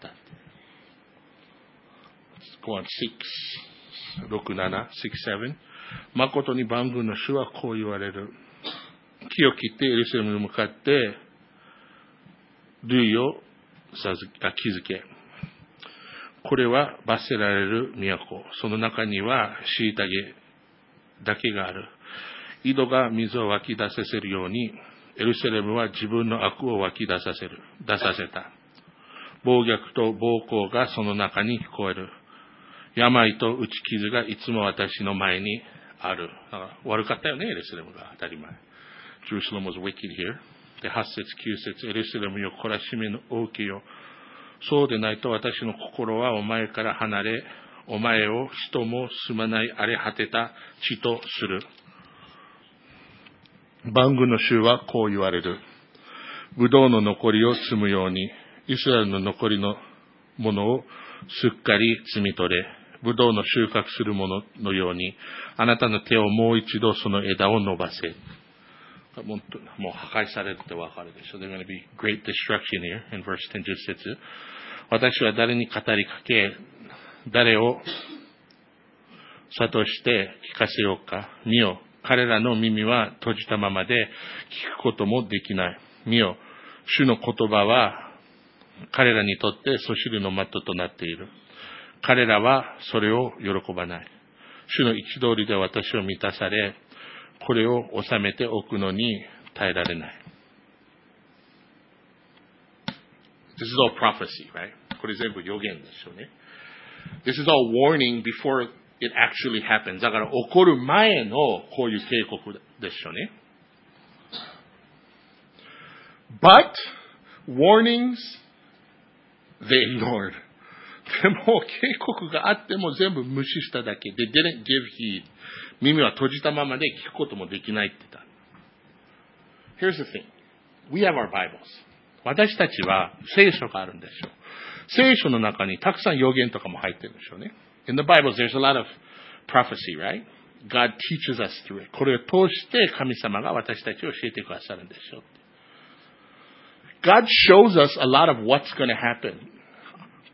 。Go on, six, ろく、なな、six, seven. 誠に万軍の主はこう言われる。木を切ってエルサレムに向かって、類を築け。これは罰せられる都。その中には虐げだけがある。井戸が水を湧き出させるように、エルサレムは自分の悪を湧き出させる、出させた。暴虐と暴行がその中に聞こえる。病と打ち傷がいつも私の前にある。だから悪かったよね、エルサレムが当たり前。Jerusalem was wicked here. で、はち節、きゅう節、エルサレムよ、懲らしめの大きよ。そうでないと私の心はお前から離れ、お前を人も住まない荒れ果てた地とする。万軍の主はこう言われる。ブドウの残りを積むように、イスラエルの残りのものをすっかり摘み取れ、ブドウの収穫するもののように、あなたの手をもう一度その枝を伸ばせ。もう、もう破壊されるってわかるでしょ。There's going to be great destruction here in verse ten, じゅっ節。私は誰に語りかけ、誰を諭して聞かせようか。見よ。彼らの耳は閉じたままで聞くこともできない。見よ。主の言葉は彼らにとってそしりの的となっている。彼らはそれを喜ばない。主の憤りで私を満たされ、これを収めておくのに耐えられない。This is all prophecy, right? これ全部予言ですよね。This is all warning before it actually happens. だから起こる前のこういう警告ですよね。But warnings they ignored. でも警告があっても全部無視しただけ。They didn't give heed. 耳は閉じたままで聞くこともできないって言った。Here's the thing. We have our Bibles. 私たちは聖書があるんですよ。聖書の中にたくさん予言とかも入ってるんですよね。In the Bible, there's a lot of prophecy, right? God teaches us through it. これを通して神様が私たちを教えてくださるんですよ。God shows us a lot of what's going to happen.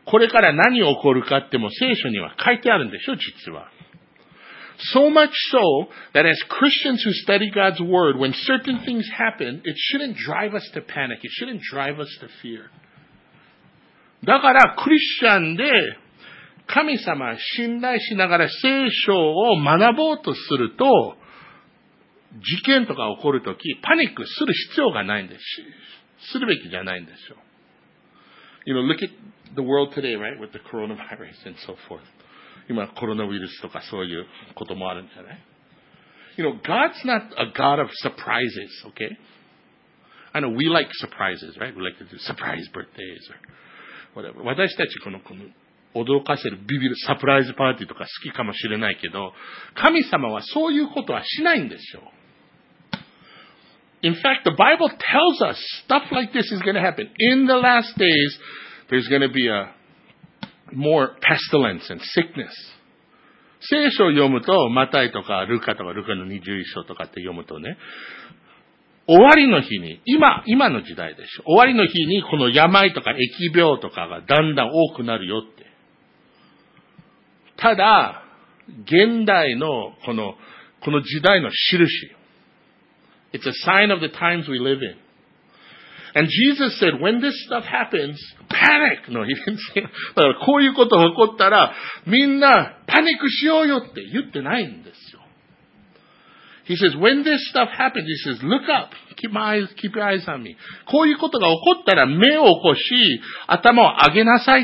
これから何起こるかっても聖書には書いてあるんでしょ、実は。So much so that as Christians who study God's Word, when certain things happen, it shouldn't drive us to panic. It shouldn't drive us to fear. だから、クリスチャンで神様信頼しながら聖書を学ぼうとすると、事件とか起こるとき、パニックする必要がないんです。するべきじゃないんですよ。You know, look at the world today, right? With the coronavirus and so forth. 今、コロナウイルスとかそういうこともあるんじゃない？ You know, God's not a God of surprises, okay? I know we like surprises, right? We like to do surprise birthdays or whatever. 私たちこの、この驚かせるビビるサプライズパーティーとか好きかもしれないけど、神様はそういうことはしないんですよ。In fact, the Bible tells us stuff like this is going to happen. In the last days, there's going to be a more pestilence and sickness. 聖書を読むと、マタイとかルカとかルカのにじゅういっ章とかって読むとね、終わりの日に、今、今の時代でしょ。終わりの日にこの病とか疫病とかがだんだん多くなるよって。ただ、現代のこの、この時代の印。It's a sign of the times we live in. And Jesus said, when this stuff happens, panic! No, he didn't say, だからこういうことが起こったら、みんなパニックしようよって言ってないんですよ。He says, when this stuff happens, he says, look up. Keep my eyes, keep your eyes on me. こういうことが起こったら目を起こし、頭を上げなさいって。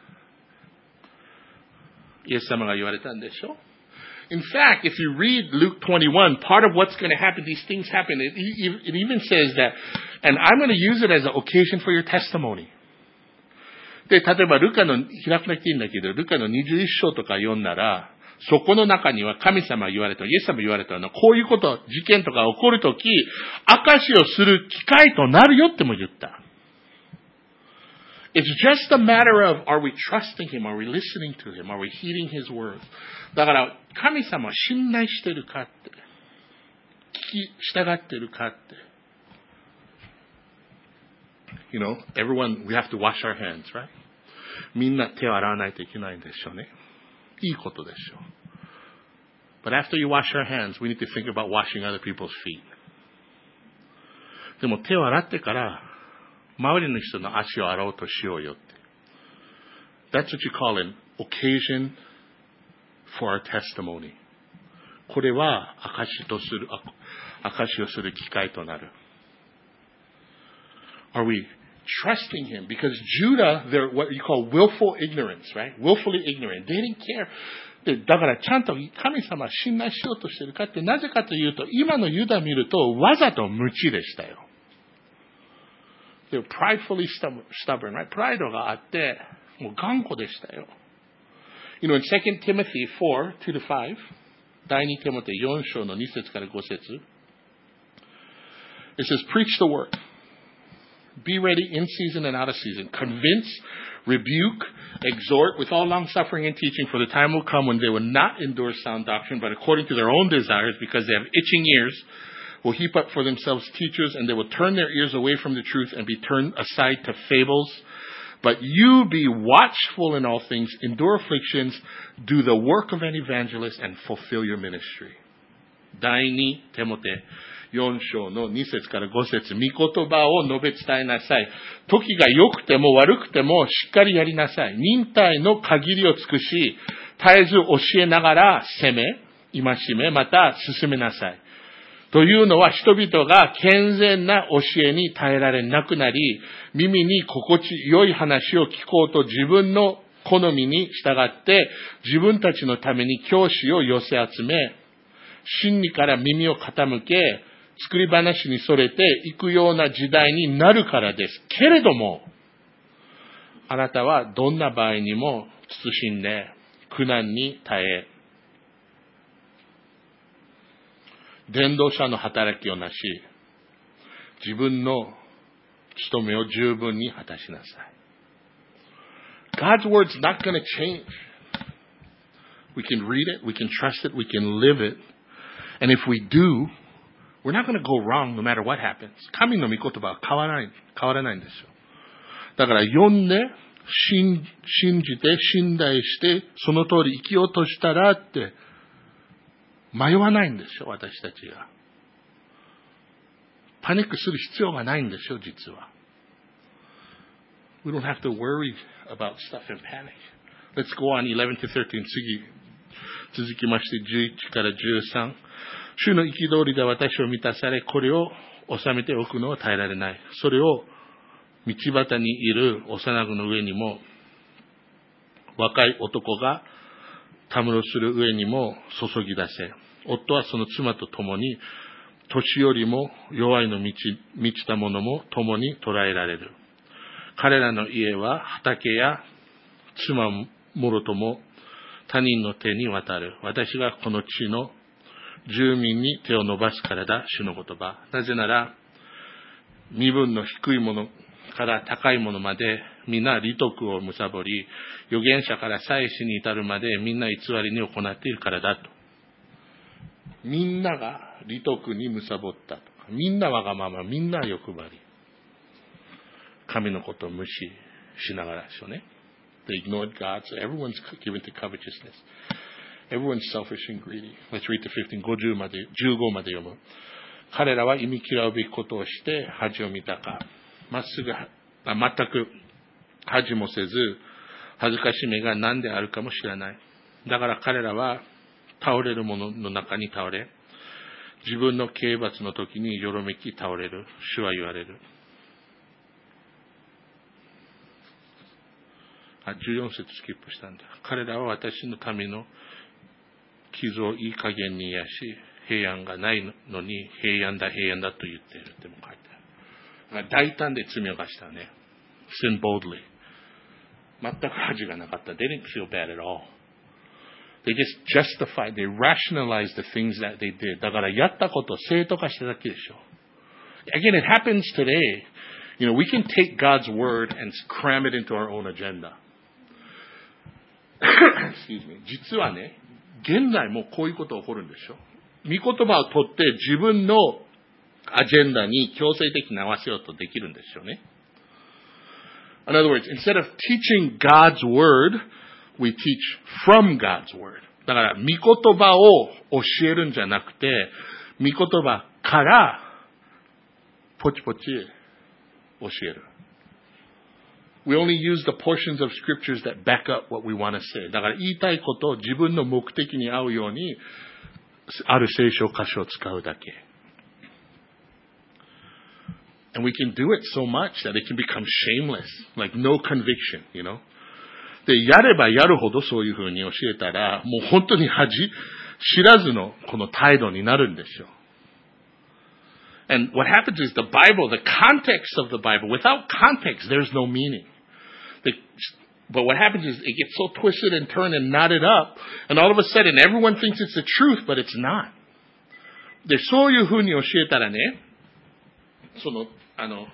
イエス様が言われたんでしょ。In fact, if you read Luke twenty-one, part of what's going to happen, these things happen, it, it even says that, and I'm going to use it as an occasion for your testimony. で、例えばルカの、開くなくていいんだけど、ルカのにじゅういっ章とか読んだら、そこの中には神様言われた、イエス様言われたのは、こういうこと、事件とか起こるとき、証しをする機会となるよっても言った。It's just a matter of, are we trusting Him? Are we listening to Him? Are we heeding His words? だから、神様を信頼してるかって、聞き従ってるかって。You know, everyone, we have to wash our hands, right? みんな手を洗わないといけないんでしょうね。いいことでしょう。But after you wash your hands, we need to think about washing other people's feet. でも手を洗ってから、周りの人の足を洗おうとしようよって。That's what you call an occasion for our testimony. これは証とする、証をする機会となる。Are we trusting Him? Because Judah, they're what you call willful ignorance, right? Willfully ignorant. They didn't care. で、だからちゃんと神様を信頼しようとしてるかって、なぜかというと、今のユダ見るとわざと無知でしたよ。They were pridefully stubborn, right? プライドがあって、もう頑固でしたよ。You know, in Second Timothy four, two to five, 第二テモテよん章のに節からご節、it says, preach the word. Be ready in season and out of season. Convince, rebuke, exhort with all long suffering and teaching, for the time will come when they will not endure sound doctrine, but according to their own desires, because they have itching ears, will heap up for themselves teachers, and they will turn their ears away from the truth and be turned aside to fables. But you be watchful in all things, endure afflictions, do the work of an evangelist, and fulfill your ministry. 第二テモテよん章のに節からご節、御言葉を述べ伝えなさい。時が良くても悪くてもしっかりやりなさい。忍耐の限りを尽くし、絶えず教えながら責め、戒め、また進めなさい。というのは人々が健全な教えに耐えられなくなり、耳に心地よい話を聞こうと自分の好みに従って自分たちのために教師を寄せ集め、真理から耳を傾け、作り話にそれていくような時代になるからです。けれども、あなたはどんな場合にも慎んで苦難に耐え、伝道者の働きをなし、自分の務めを十分に果たしなさい。God's word's not going to change. We can read it, we can trust it, we can live it. And if we do, we're not going to go wrong no matter what happens. 神の御言葉は変わらない、変わらないんですよ。だから読んで、 信じて、信頼して、その通り生きようとしたらって、迷わないんですよ、私たちが。パニックする必要がないんですよ、実は。We don't have to worry about stuff and panic. Let's go on eleven to thirteen. 次、続きましてじゅういちからじゅうさん。主の憤りで私を満たされ、これを収めておくのは耐えられない。それを道端にいる幼子の上にも、若い男がたむろする上にも注ぎ出せ。夫はその妻と共に、年よりも弱いの満ち、満ちたものも共に捉えられる。彼らの家は畑や妻もろとも他人の手に渡る。私がこの地の住民に手を伸ばすからだ、主の言葉。なぜなら、身分の低いものから高いものまで、みんな利得を貪り、預言者から祭司に至るまで、みんな偽りに行っているからだと。みんなが利得に貪ったとか、みんなわがまま、みんな欲張り。神のことを無視しながらですよね。They ignored God, so everyone's given to covetousness. Everyone's selfish and greedy. Let's read the fifteen. ごじゅうまで、じゅうごまで読む。彼らは忌み嫌うべきことをして恥を見たか。まっすぐ、あ全く恥もせず、恥ずかしめが何であるかも知らない。だから彼らは倒れるものの中に倒れ、自分の刑罰の時によろめき倒れる。主は言われる。あ、じゅうよん節スキップしたんだ。彼らは私の民の傷をいい加減に癒し、平安がないのに平安だ平安だと言っているっても書いてある。大胆で罪を犯したね。sin boldly。全く恥がなかった。They didn't feel bad at all. They just justified, they rationalized the things that they did. だからやったことを正当化しただけでしょ。Again, it happens today. You know, we can take God's word and cram it into our own agenda. Excuse me. 実はね、現在もこういうことが起こるんですよ。御言葉を取って自分のアジェンダに強制的に合わせようとできるんですよね。In other words, instead of teaching God's word, we teach from God's word. だから、御言葉を教えるんじゃなくて、御言葉からポチポチ教える。We only use the portions of scriptures that back up what we want to say. だから言いたいことを自分の目的に合うように、ある聖書箇所を使うだけ。And we can do it so much that it can become shameless, like no conviction, you know? で、やればやるほどそういうふうに教えたら、もう本当に恥知らずのこの態度になるんですよ。And what happens is the Bible, the context of the Bible, without context, there's no meaning. The, but what happens is it gets so twisted and turned and knotted up, and all of a sudden everyone thinks it's the truth, but it's not. で、そういうふうに教えたらね、その、あの、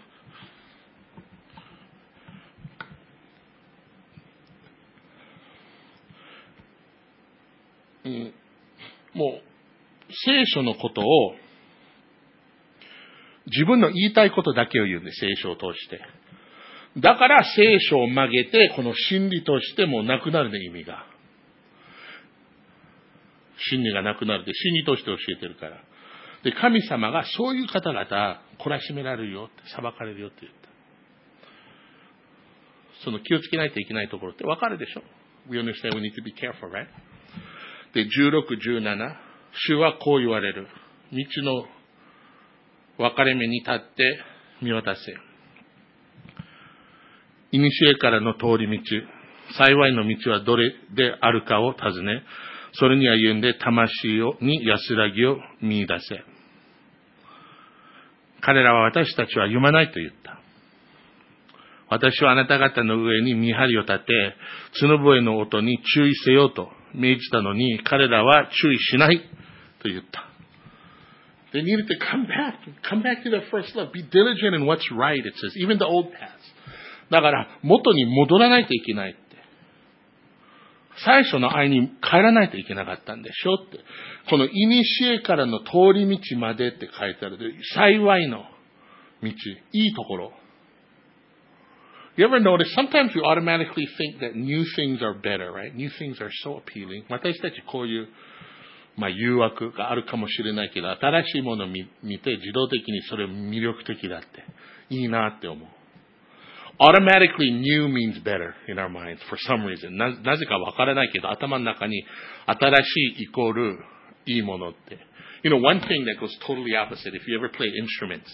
うん、もう、聖書のことを、自分の言いたいことだけを言うんです、聖書を通して。だから聖書を曲げて、この真理としてもなくなるね、意味が。真理がなくなるで、真理として教えてるから。で、神様がそういう方々、懲らしめられるよって、裁かれるよって言った。その気をつけないといけないところってわかるでしょ？ We understand we need to be careful, right? で、じゅうろく、じゅうなな、主はこう言われる。道の分かれ目に立って見渡せ。いにしえからの通り道、幸いの道はどれであるかを尋ね、それに歩んで魂をに安らぎを見出せ。彼らは私たちは読まないと言った。私はあなた方の上に見張りを立て、角笛の音に注意せよと命じたのに、彼らは注意しないと言った。They needed to come back, come back to their first love, be diligent in what's right, it says, even the old paths. だから元に戻らないといけないって。最初の愛に帰らないといけなかったんでしょって。この古からの通り道までって書いてある。幸いの道、いいところ。 You ever notice, sometimes we automatically think that new things are better, right? New things are so appealing. 私たちこういう、まあ、誘惑があるかもしれないけど、新しいものを 見, 見て自動的にそれ魅力的だって、いいなって思う。Automatically new means better in our minds for some reason. な, なぜかわからないけど、頭の中に新しいイコールいいものって。You know, one thing that goes totally opposite, if you ever play instruments,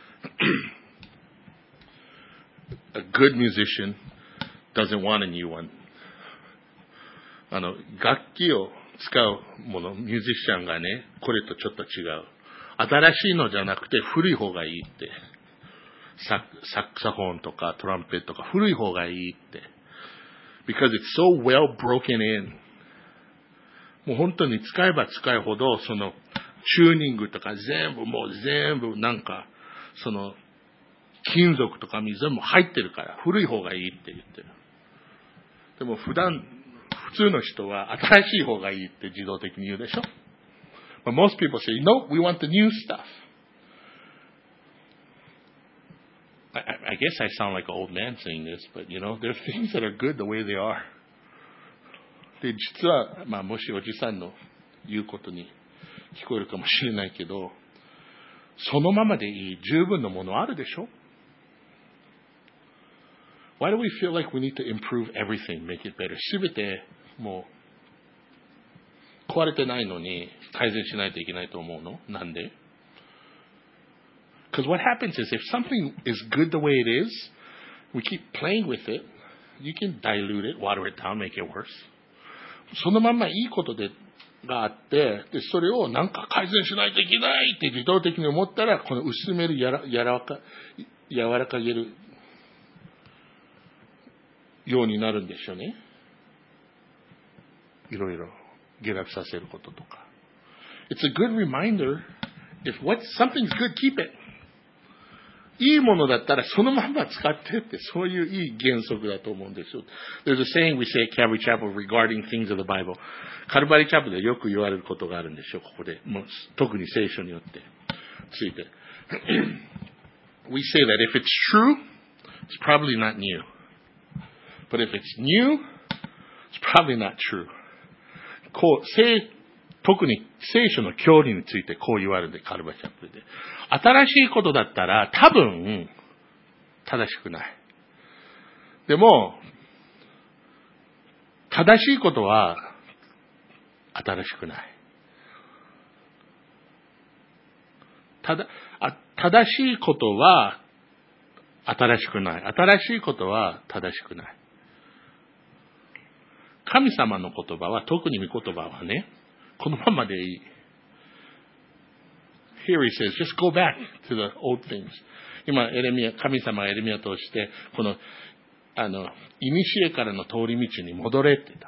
a good musician doesn't want a new one. あの、楽器を使うもの、ミュージシャンがね、これとちょっと違う。新しいのじゃなくて古い方がいいって。サ, サクサフォンとかトランペットとか古い方がいいって。Because it's so well broken in. もう本当に使えば使うほど、その、チューニングとか全部、もう全部なんか、その、金属とか水も入ってるから、古い方がいいって言ってる。でも普段、普通の人は新しい方がいいって自動的に言うでしょ。But most people say, no, we want the new stuff. I, I guess I sound like an old man saying this, but you know, there are things that are good the way they are. で、実は、まあもしおじさんの言うことに聞こえるかもしれないけど、そのままでいい十分なものあるでしょ。Why do we feel like we need to improve everything, make it better? すべてもう壊れてないのに改善しないといけないと思うの？なんで？ Because what happens is if something is good the way it is, we keep playing with it, you can dilute it, water it down, make it worse. そのままいいことでがあって、で、それをなんか改善しないといけないって自動的に思ったら、この薄める、やら、やらか、柔らかげるようになるんでしょうね。いろいろ下落させることとか。It's a good reminder, if what, something's good, keep it. いいものだったらそのまま使ってって、そういういい原則だと思うんですよ。There's a saying we say at Calvary Chapel regarding things of the Bible. カルバリーチャペルでよく言われることがあるんですよ、ここで。もう特に聖書によってついて。We say that if it's true, it's probably not new. But if it's new, it's probably not true. こう、聖特に聖書の教理についてこう言われるんで、カルバリーチャペルで。新しいことだったら多分正しくない。でも、正しいことは新しくない。ただ、あ、正しいことは新しくない。新しいことは正しくない。神様の言葉は、特に御言葉はね、このままでいい。Here he says, just go back to the old things. 今、エレミア、神様がエレミアとして、この、あの、いにしえからの通り道に戻れって言った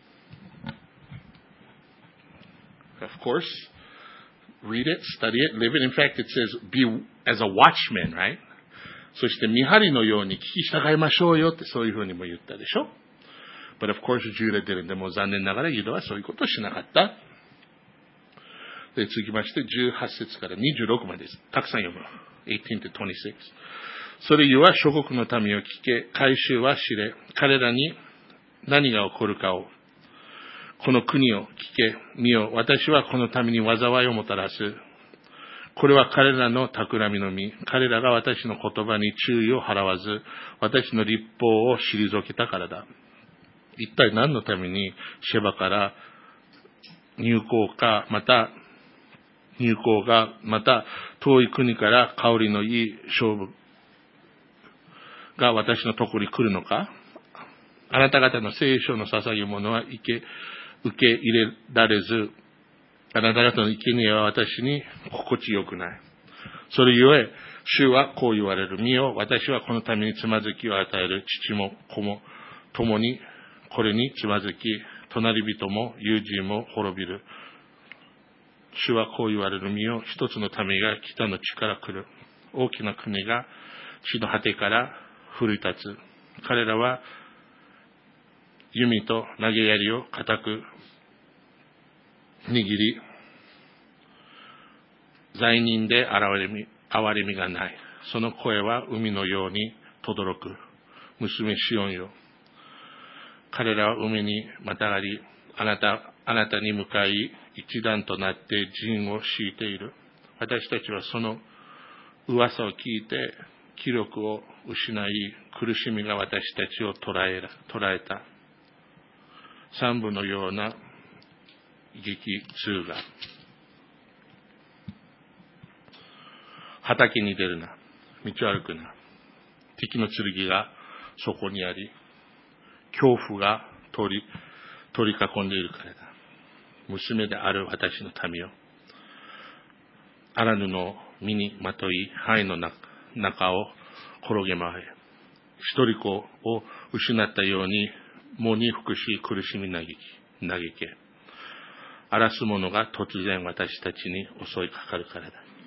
。Of course, read it, study it, live it. In fact, it says, be as a watchman, right? そして見張りのように聞き従いましょうよってそういうふうにも言ったでしょ。But of course, Judah didn't. でも残念ながらユダはそういうことをしなかった。で、続きまして、じゅうはち節からにじゅうろくまでです。たくさん読む。じゅうはちとにじゅうろく。それゆは諸国の民を聞け、改宗は知れ、彼らに何が起こるかを、この国を聞け、見よ、私はこの民に災いをもたらす。これは彼らの企みの実。彼らが私の言葉に注意を払わず、私の立法を退けたからだ。一体何のためにシェバから入港か、また、入港が、また遠い国から香りのいい勝負が私のところに来るのか。あなた方の聖書の捧げ物は受け、受け入れられず、あなた方の生贄は私に心地よくない。それゆえ、主はこう言われる。見よ、私はこのためにつまずきを与える。父も子も共にこれにつまずき、隣人も友人も滅びる。主はこう言われる。身を一つの民が北の地から来る。大きな国が地の果てから降り立つ。彼らは弓と投げ槍を固く握り、罪人で憐れみ、憐れみがない。その声は海のように轟く。 娘シオンよ。彼らは海にまたがり、あなた、あなたに向かい、一段となって陣を敷いている。私たちはその噂を聞いて、気力を失い、苦しみが私たちを捉え、捉えた。三部のような激痛が。畑に出るな。道を歩くな。敵の剣がそこにあり、恐怖が取り、取り囲んでいるからだ。娘である私の民よ。荒布を身にまとい、灰の中を転げ回れ。一人子を失ったように、喪に服し苦しみ嘆き、嘆け。荒らす者が突然私たちに襲いかかるからだ。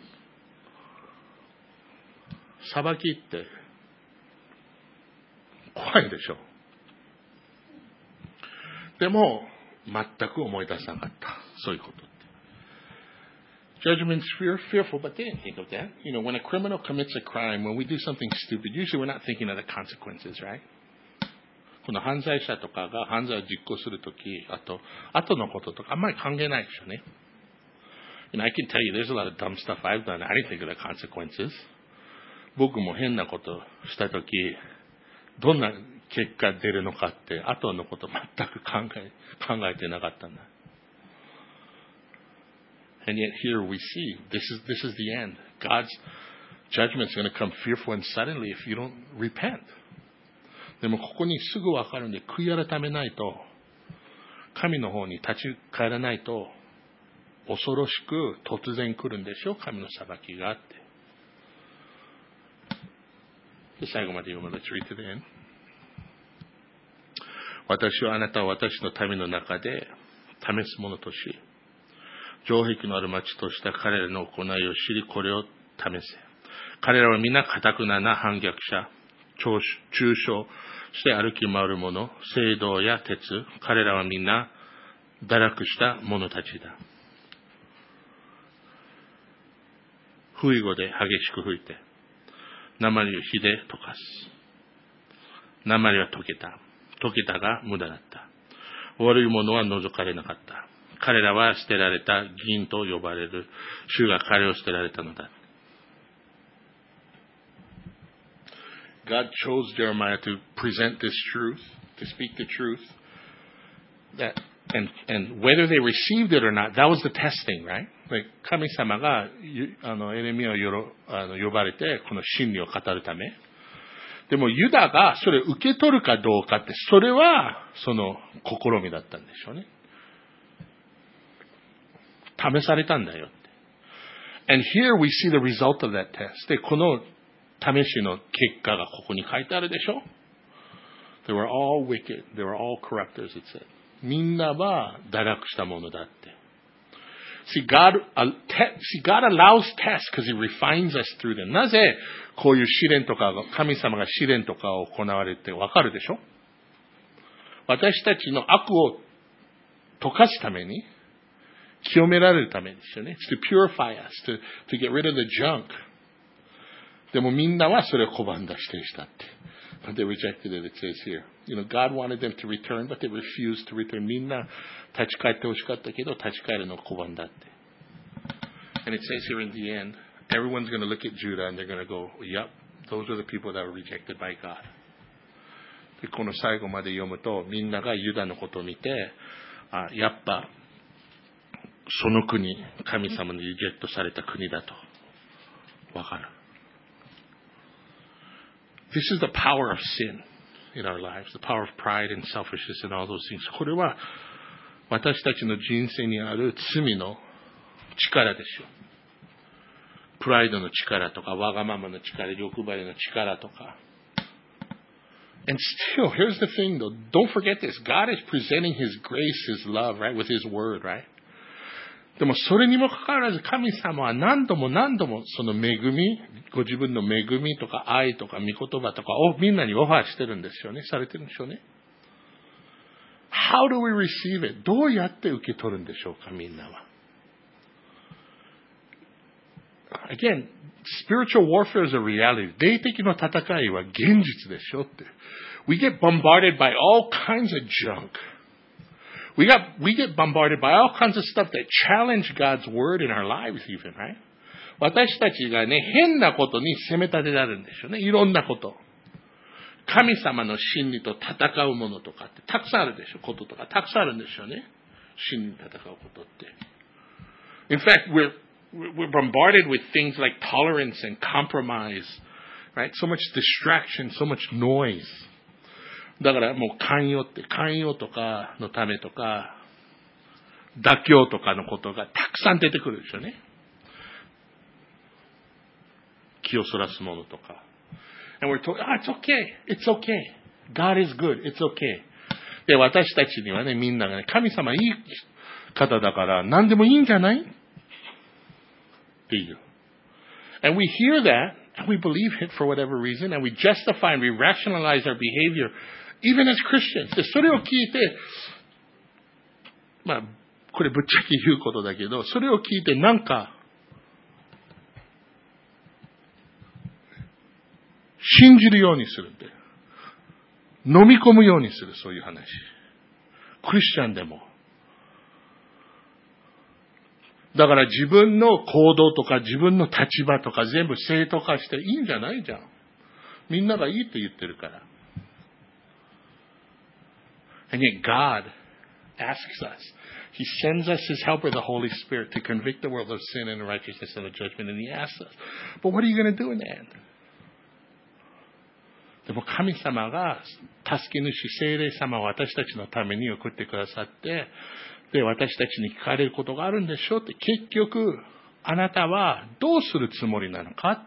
裁きって怖いでしょ。でも全く思い出さなかった。そういうことって。Judgment's fear, fearful, but they didn't think of that. You know, when a criminal commits a crime, when we do something stupid, usually we're not thinking of the consequences, right? この犯罪者とかが犯罪を実行するとき、あと、後のこととかあんまり関係ないですよね。You know, I can tell you, there's a lot of dumb stuff I've done. I didn't think of the consequences. 僕も変なことしたとき、どんな結果出るのかって、後のこと全く考え、考えてなかったんだ。And yet here we see, this is, this is the end. God's judgment is going to come fearful and suddenly if you don't repent. でもここにすぐわかるんで、悔い改めないと、神の方に立ち返らないと、恐ろしく突然来るんでしょう、神の裁きがあって。で、最後まで読む。Let's read to the end. 私はあなたを私の民の中で試すものとし、城壁のある町とした彼らの行いを知り、これを試せ。彼らは皆堅くなな反逆者、中傷して歩き回る者、聖堂や鉄、彼らは皆堕落した者たちだ。不意語で激しく吹いて、鉛を火で溶かす。鉛は溶けた。溶けたが無駄だった。悪いものは除かれなかった。彼らは捨てられた銀と呼ばれる。主が彼を捨てられたのだ。God chose Jeremiah to present this truth, to speak the truth, that, and, and whether they received it or not, that was the testing, right? Like, 神様があのエレミヤをよろあの呼ばれて、この真理を語るため。でもユダがそれを受け取るかどうかって、それはその試みだったんでしょうね。試されたんだよって。And here we see the result of that test. で、この試しの結果がここに書いてあるでしょ。They were all wicked. They were all corrupters, it said. みんなは堕落したものだって。See, God, uh, te- see, God allows tests because He refines us through them. なぜこういう試練とかが、神様が試練とかを行われてわかるでしょ。私たちの悪を溶かすために、清められるためですよね。It's to purify us, to, to get rid of the junk. でもみんなはそれを拒んだ、否定したって。But they rejected it, it says here. You know, God wanted them to return, but they refused to return. みんな立ち返ってほしかったけど、立ち返るのを拒んだって。And it says here in the end, everyone's going to look at Judah and they're going to go, yep, those are the people that were rejected by God. で、この最後まで読むと、みんながユダのことを見て、あ、やっぱ、その国、神様にリジェクトされた国だとわかる。This is the power of sin in our lives, the power of pride and selfishness and all those things. これは私たちの人生にある罪の力ですよ。プライドの力とか、わがままの力、欲張りの力とか。And still, here's the thing though, don't forget this. God is presenting His grace, His love, right, with His word, right? でもそれにもかかわらず神様は何度も何度もその恵み、ご自分の恵みとか愛とか御言葉とかをみんなにオファーしてるんですよね。されてるんでしょうね。How do we receive it? どうやって受け取るんでしょうか、みんなは。 again, spiritual warfare is a reality. 霊的な戦いは現実でしょって。We get bombarded by all kinds of junk. We got, we get bombarded by all kinds of stuff that challenge God's word in our lives even, right? 私たちがね、変なことに責め立てられるんでしょうね。いろんなこと。神様の真理と戦うものとかってたくさんあるでしょ。こととかたくさんあるんでしょうね。真理に戦うことって。In fact, we're, we're bombarded with things like tolerance and compromise, right? So much distraction, so much noise. だからもう寛容って、寛容とかのためとか、妥協とかのことがたくさん出てくるでしょうね。気をそらすものとか。And we're told, ah, it's okay, it's okay. God is good, it's okay. で、私たちにはね、みんながね、神様いい方だから何でもいいんじゃないっていう。And we hear that, and we believe it for whatever reason, and we justify and we rationalize our behavior, even as Christians. で、それを聞いて、まあ、これぶっちゃけ言うことだけど、それを聞いてなんか、信じるようにするんで。飲み込むようにする、そういう話。クリスチャンでも。だから自分の行動とか自分の立場とか全部正当化していいんじゃないじゃん。みんながいいって言ってるから。And yet God asks us. He sends us His helper, the Holy Spirit, to convict the world of sin and righteousness and of judgment. And He asks us, but what are you going to do in the end? でも神様が助け主聖霊様を私たちのために送ってくださって、で、私たちに聞かれることがあるんでしょって、結局、あなたはどうするつもりなのかって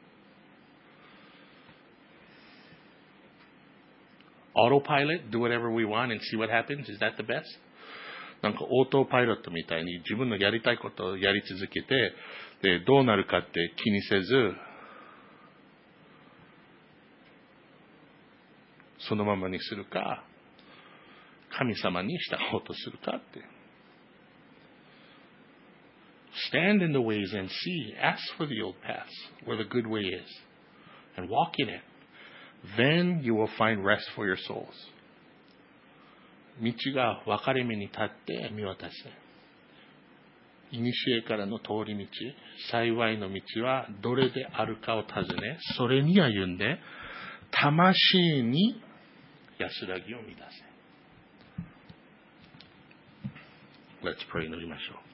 。Autopilot, do whatever we want and see what happens, is that the best? なんかオートパイロットみたいに自分のやりたいことをやり続けて、で、どうなるかって気にせず、そのままにするか、神様に従おうとするかって。Stand in the ways and see. Ask for the old paths, where the good way is, and walk in it. Then you will find rest for your souls. 道が分かれ目に立って見渡せ。いにしえからの通り道、幸いの道はどれであるかを尋ね、それに歩んで、魂に安らぎを満たせ。Let's pray 祈りましょう。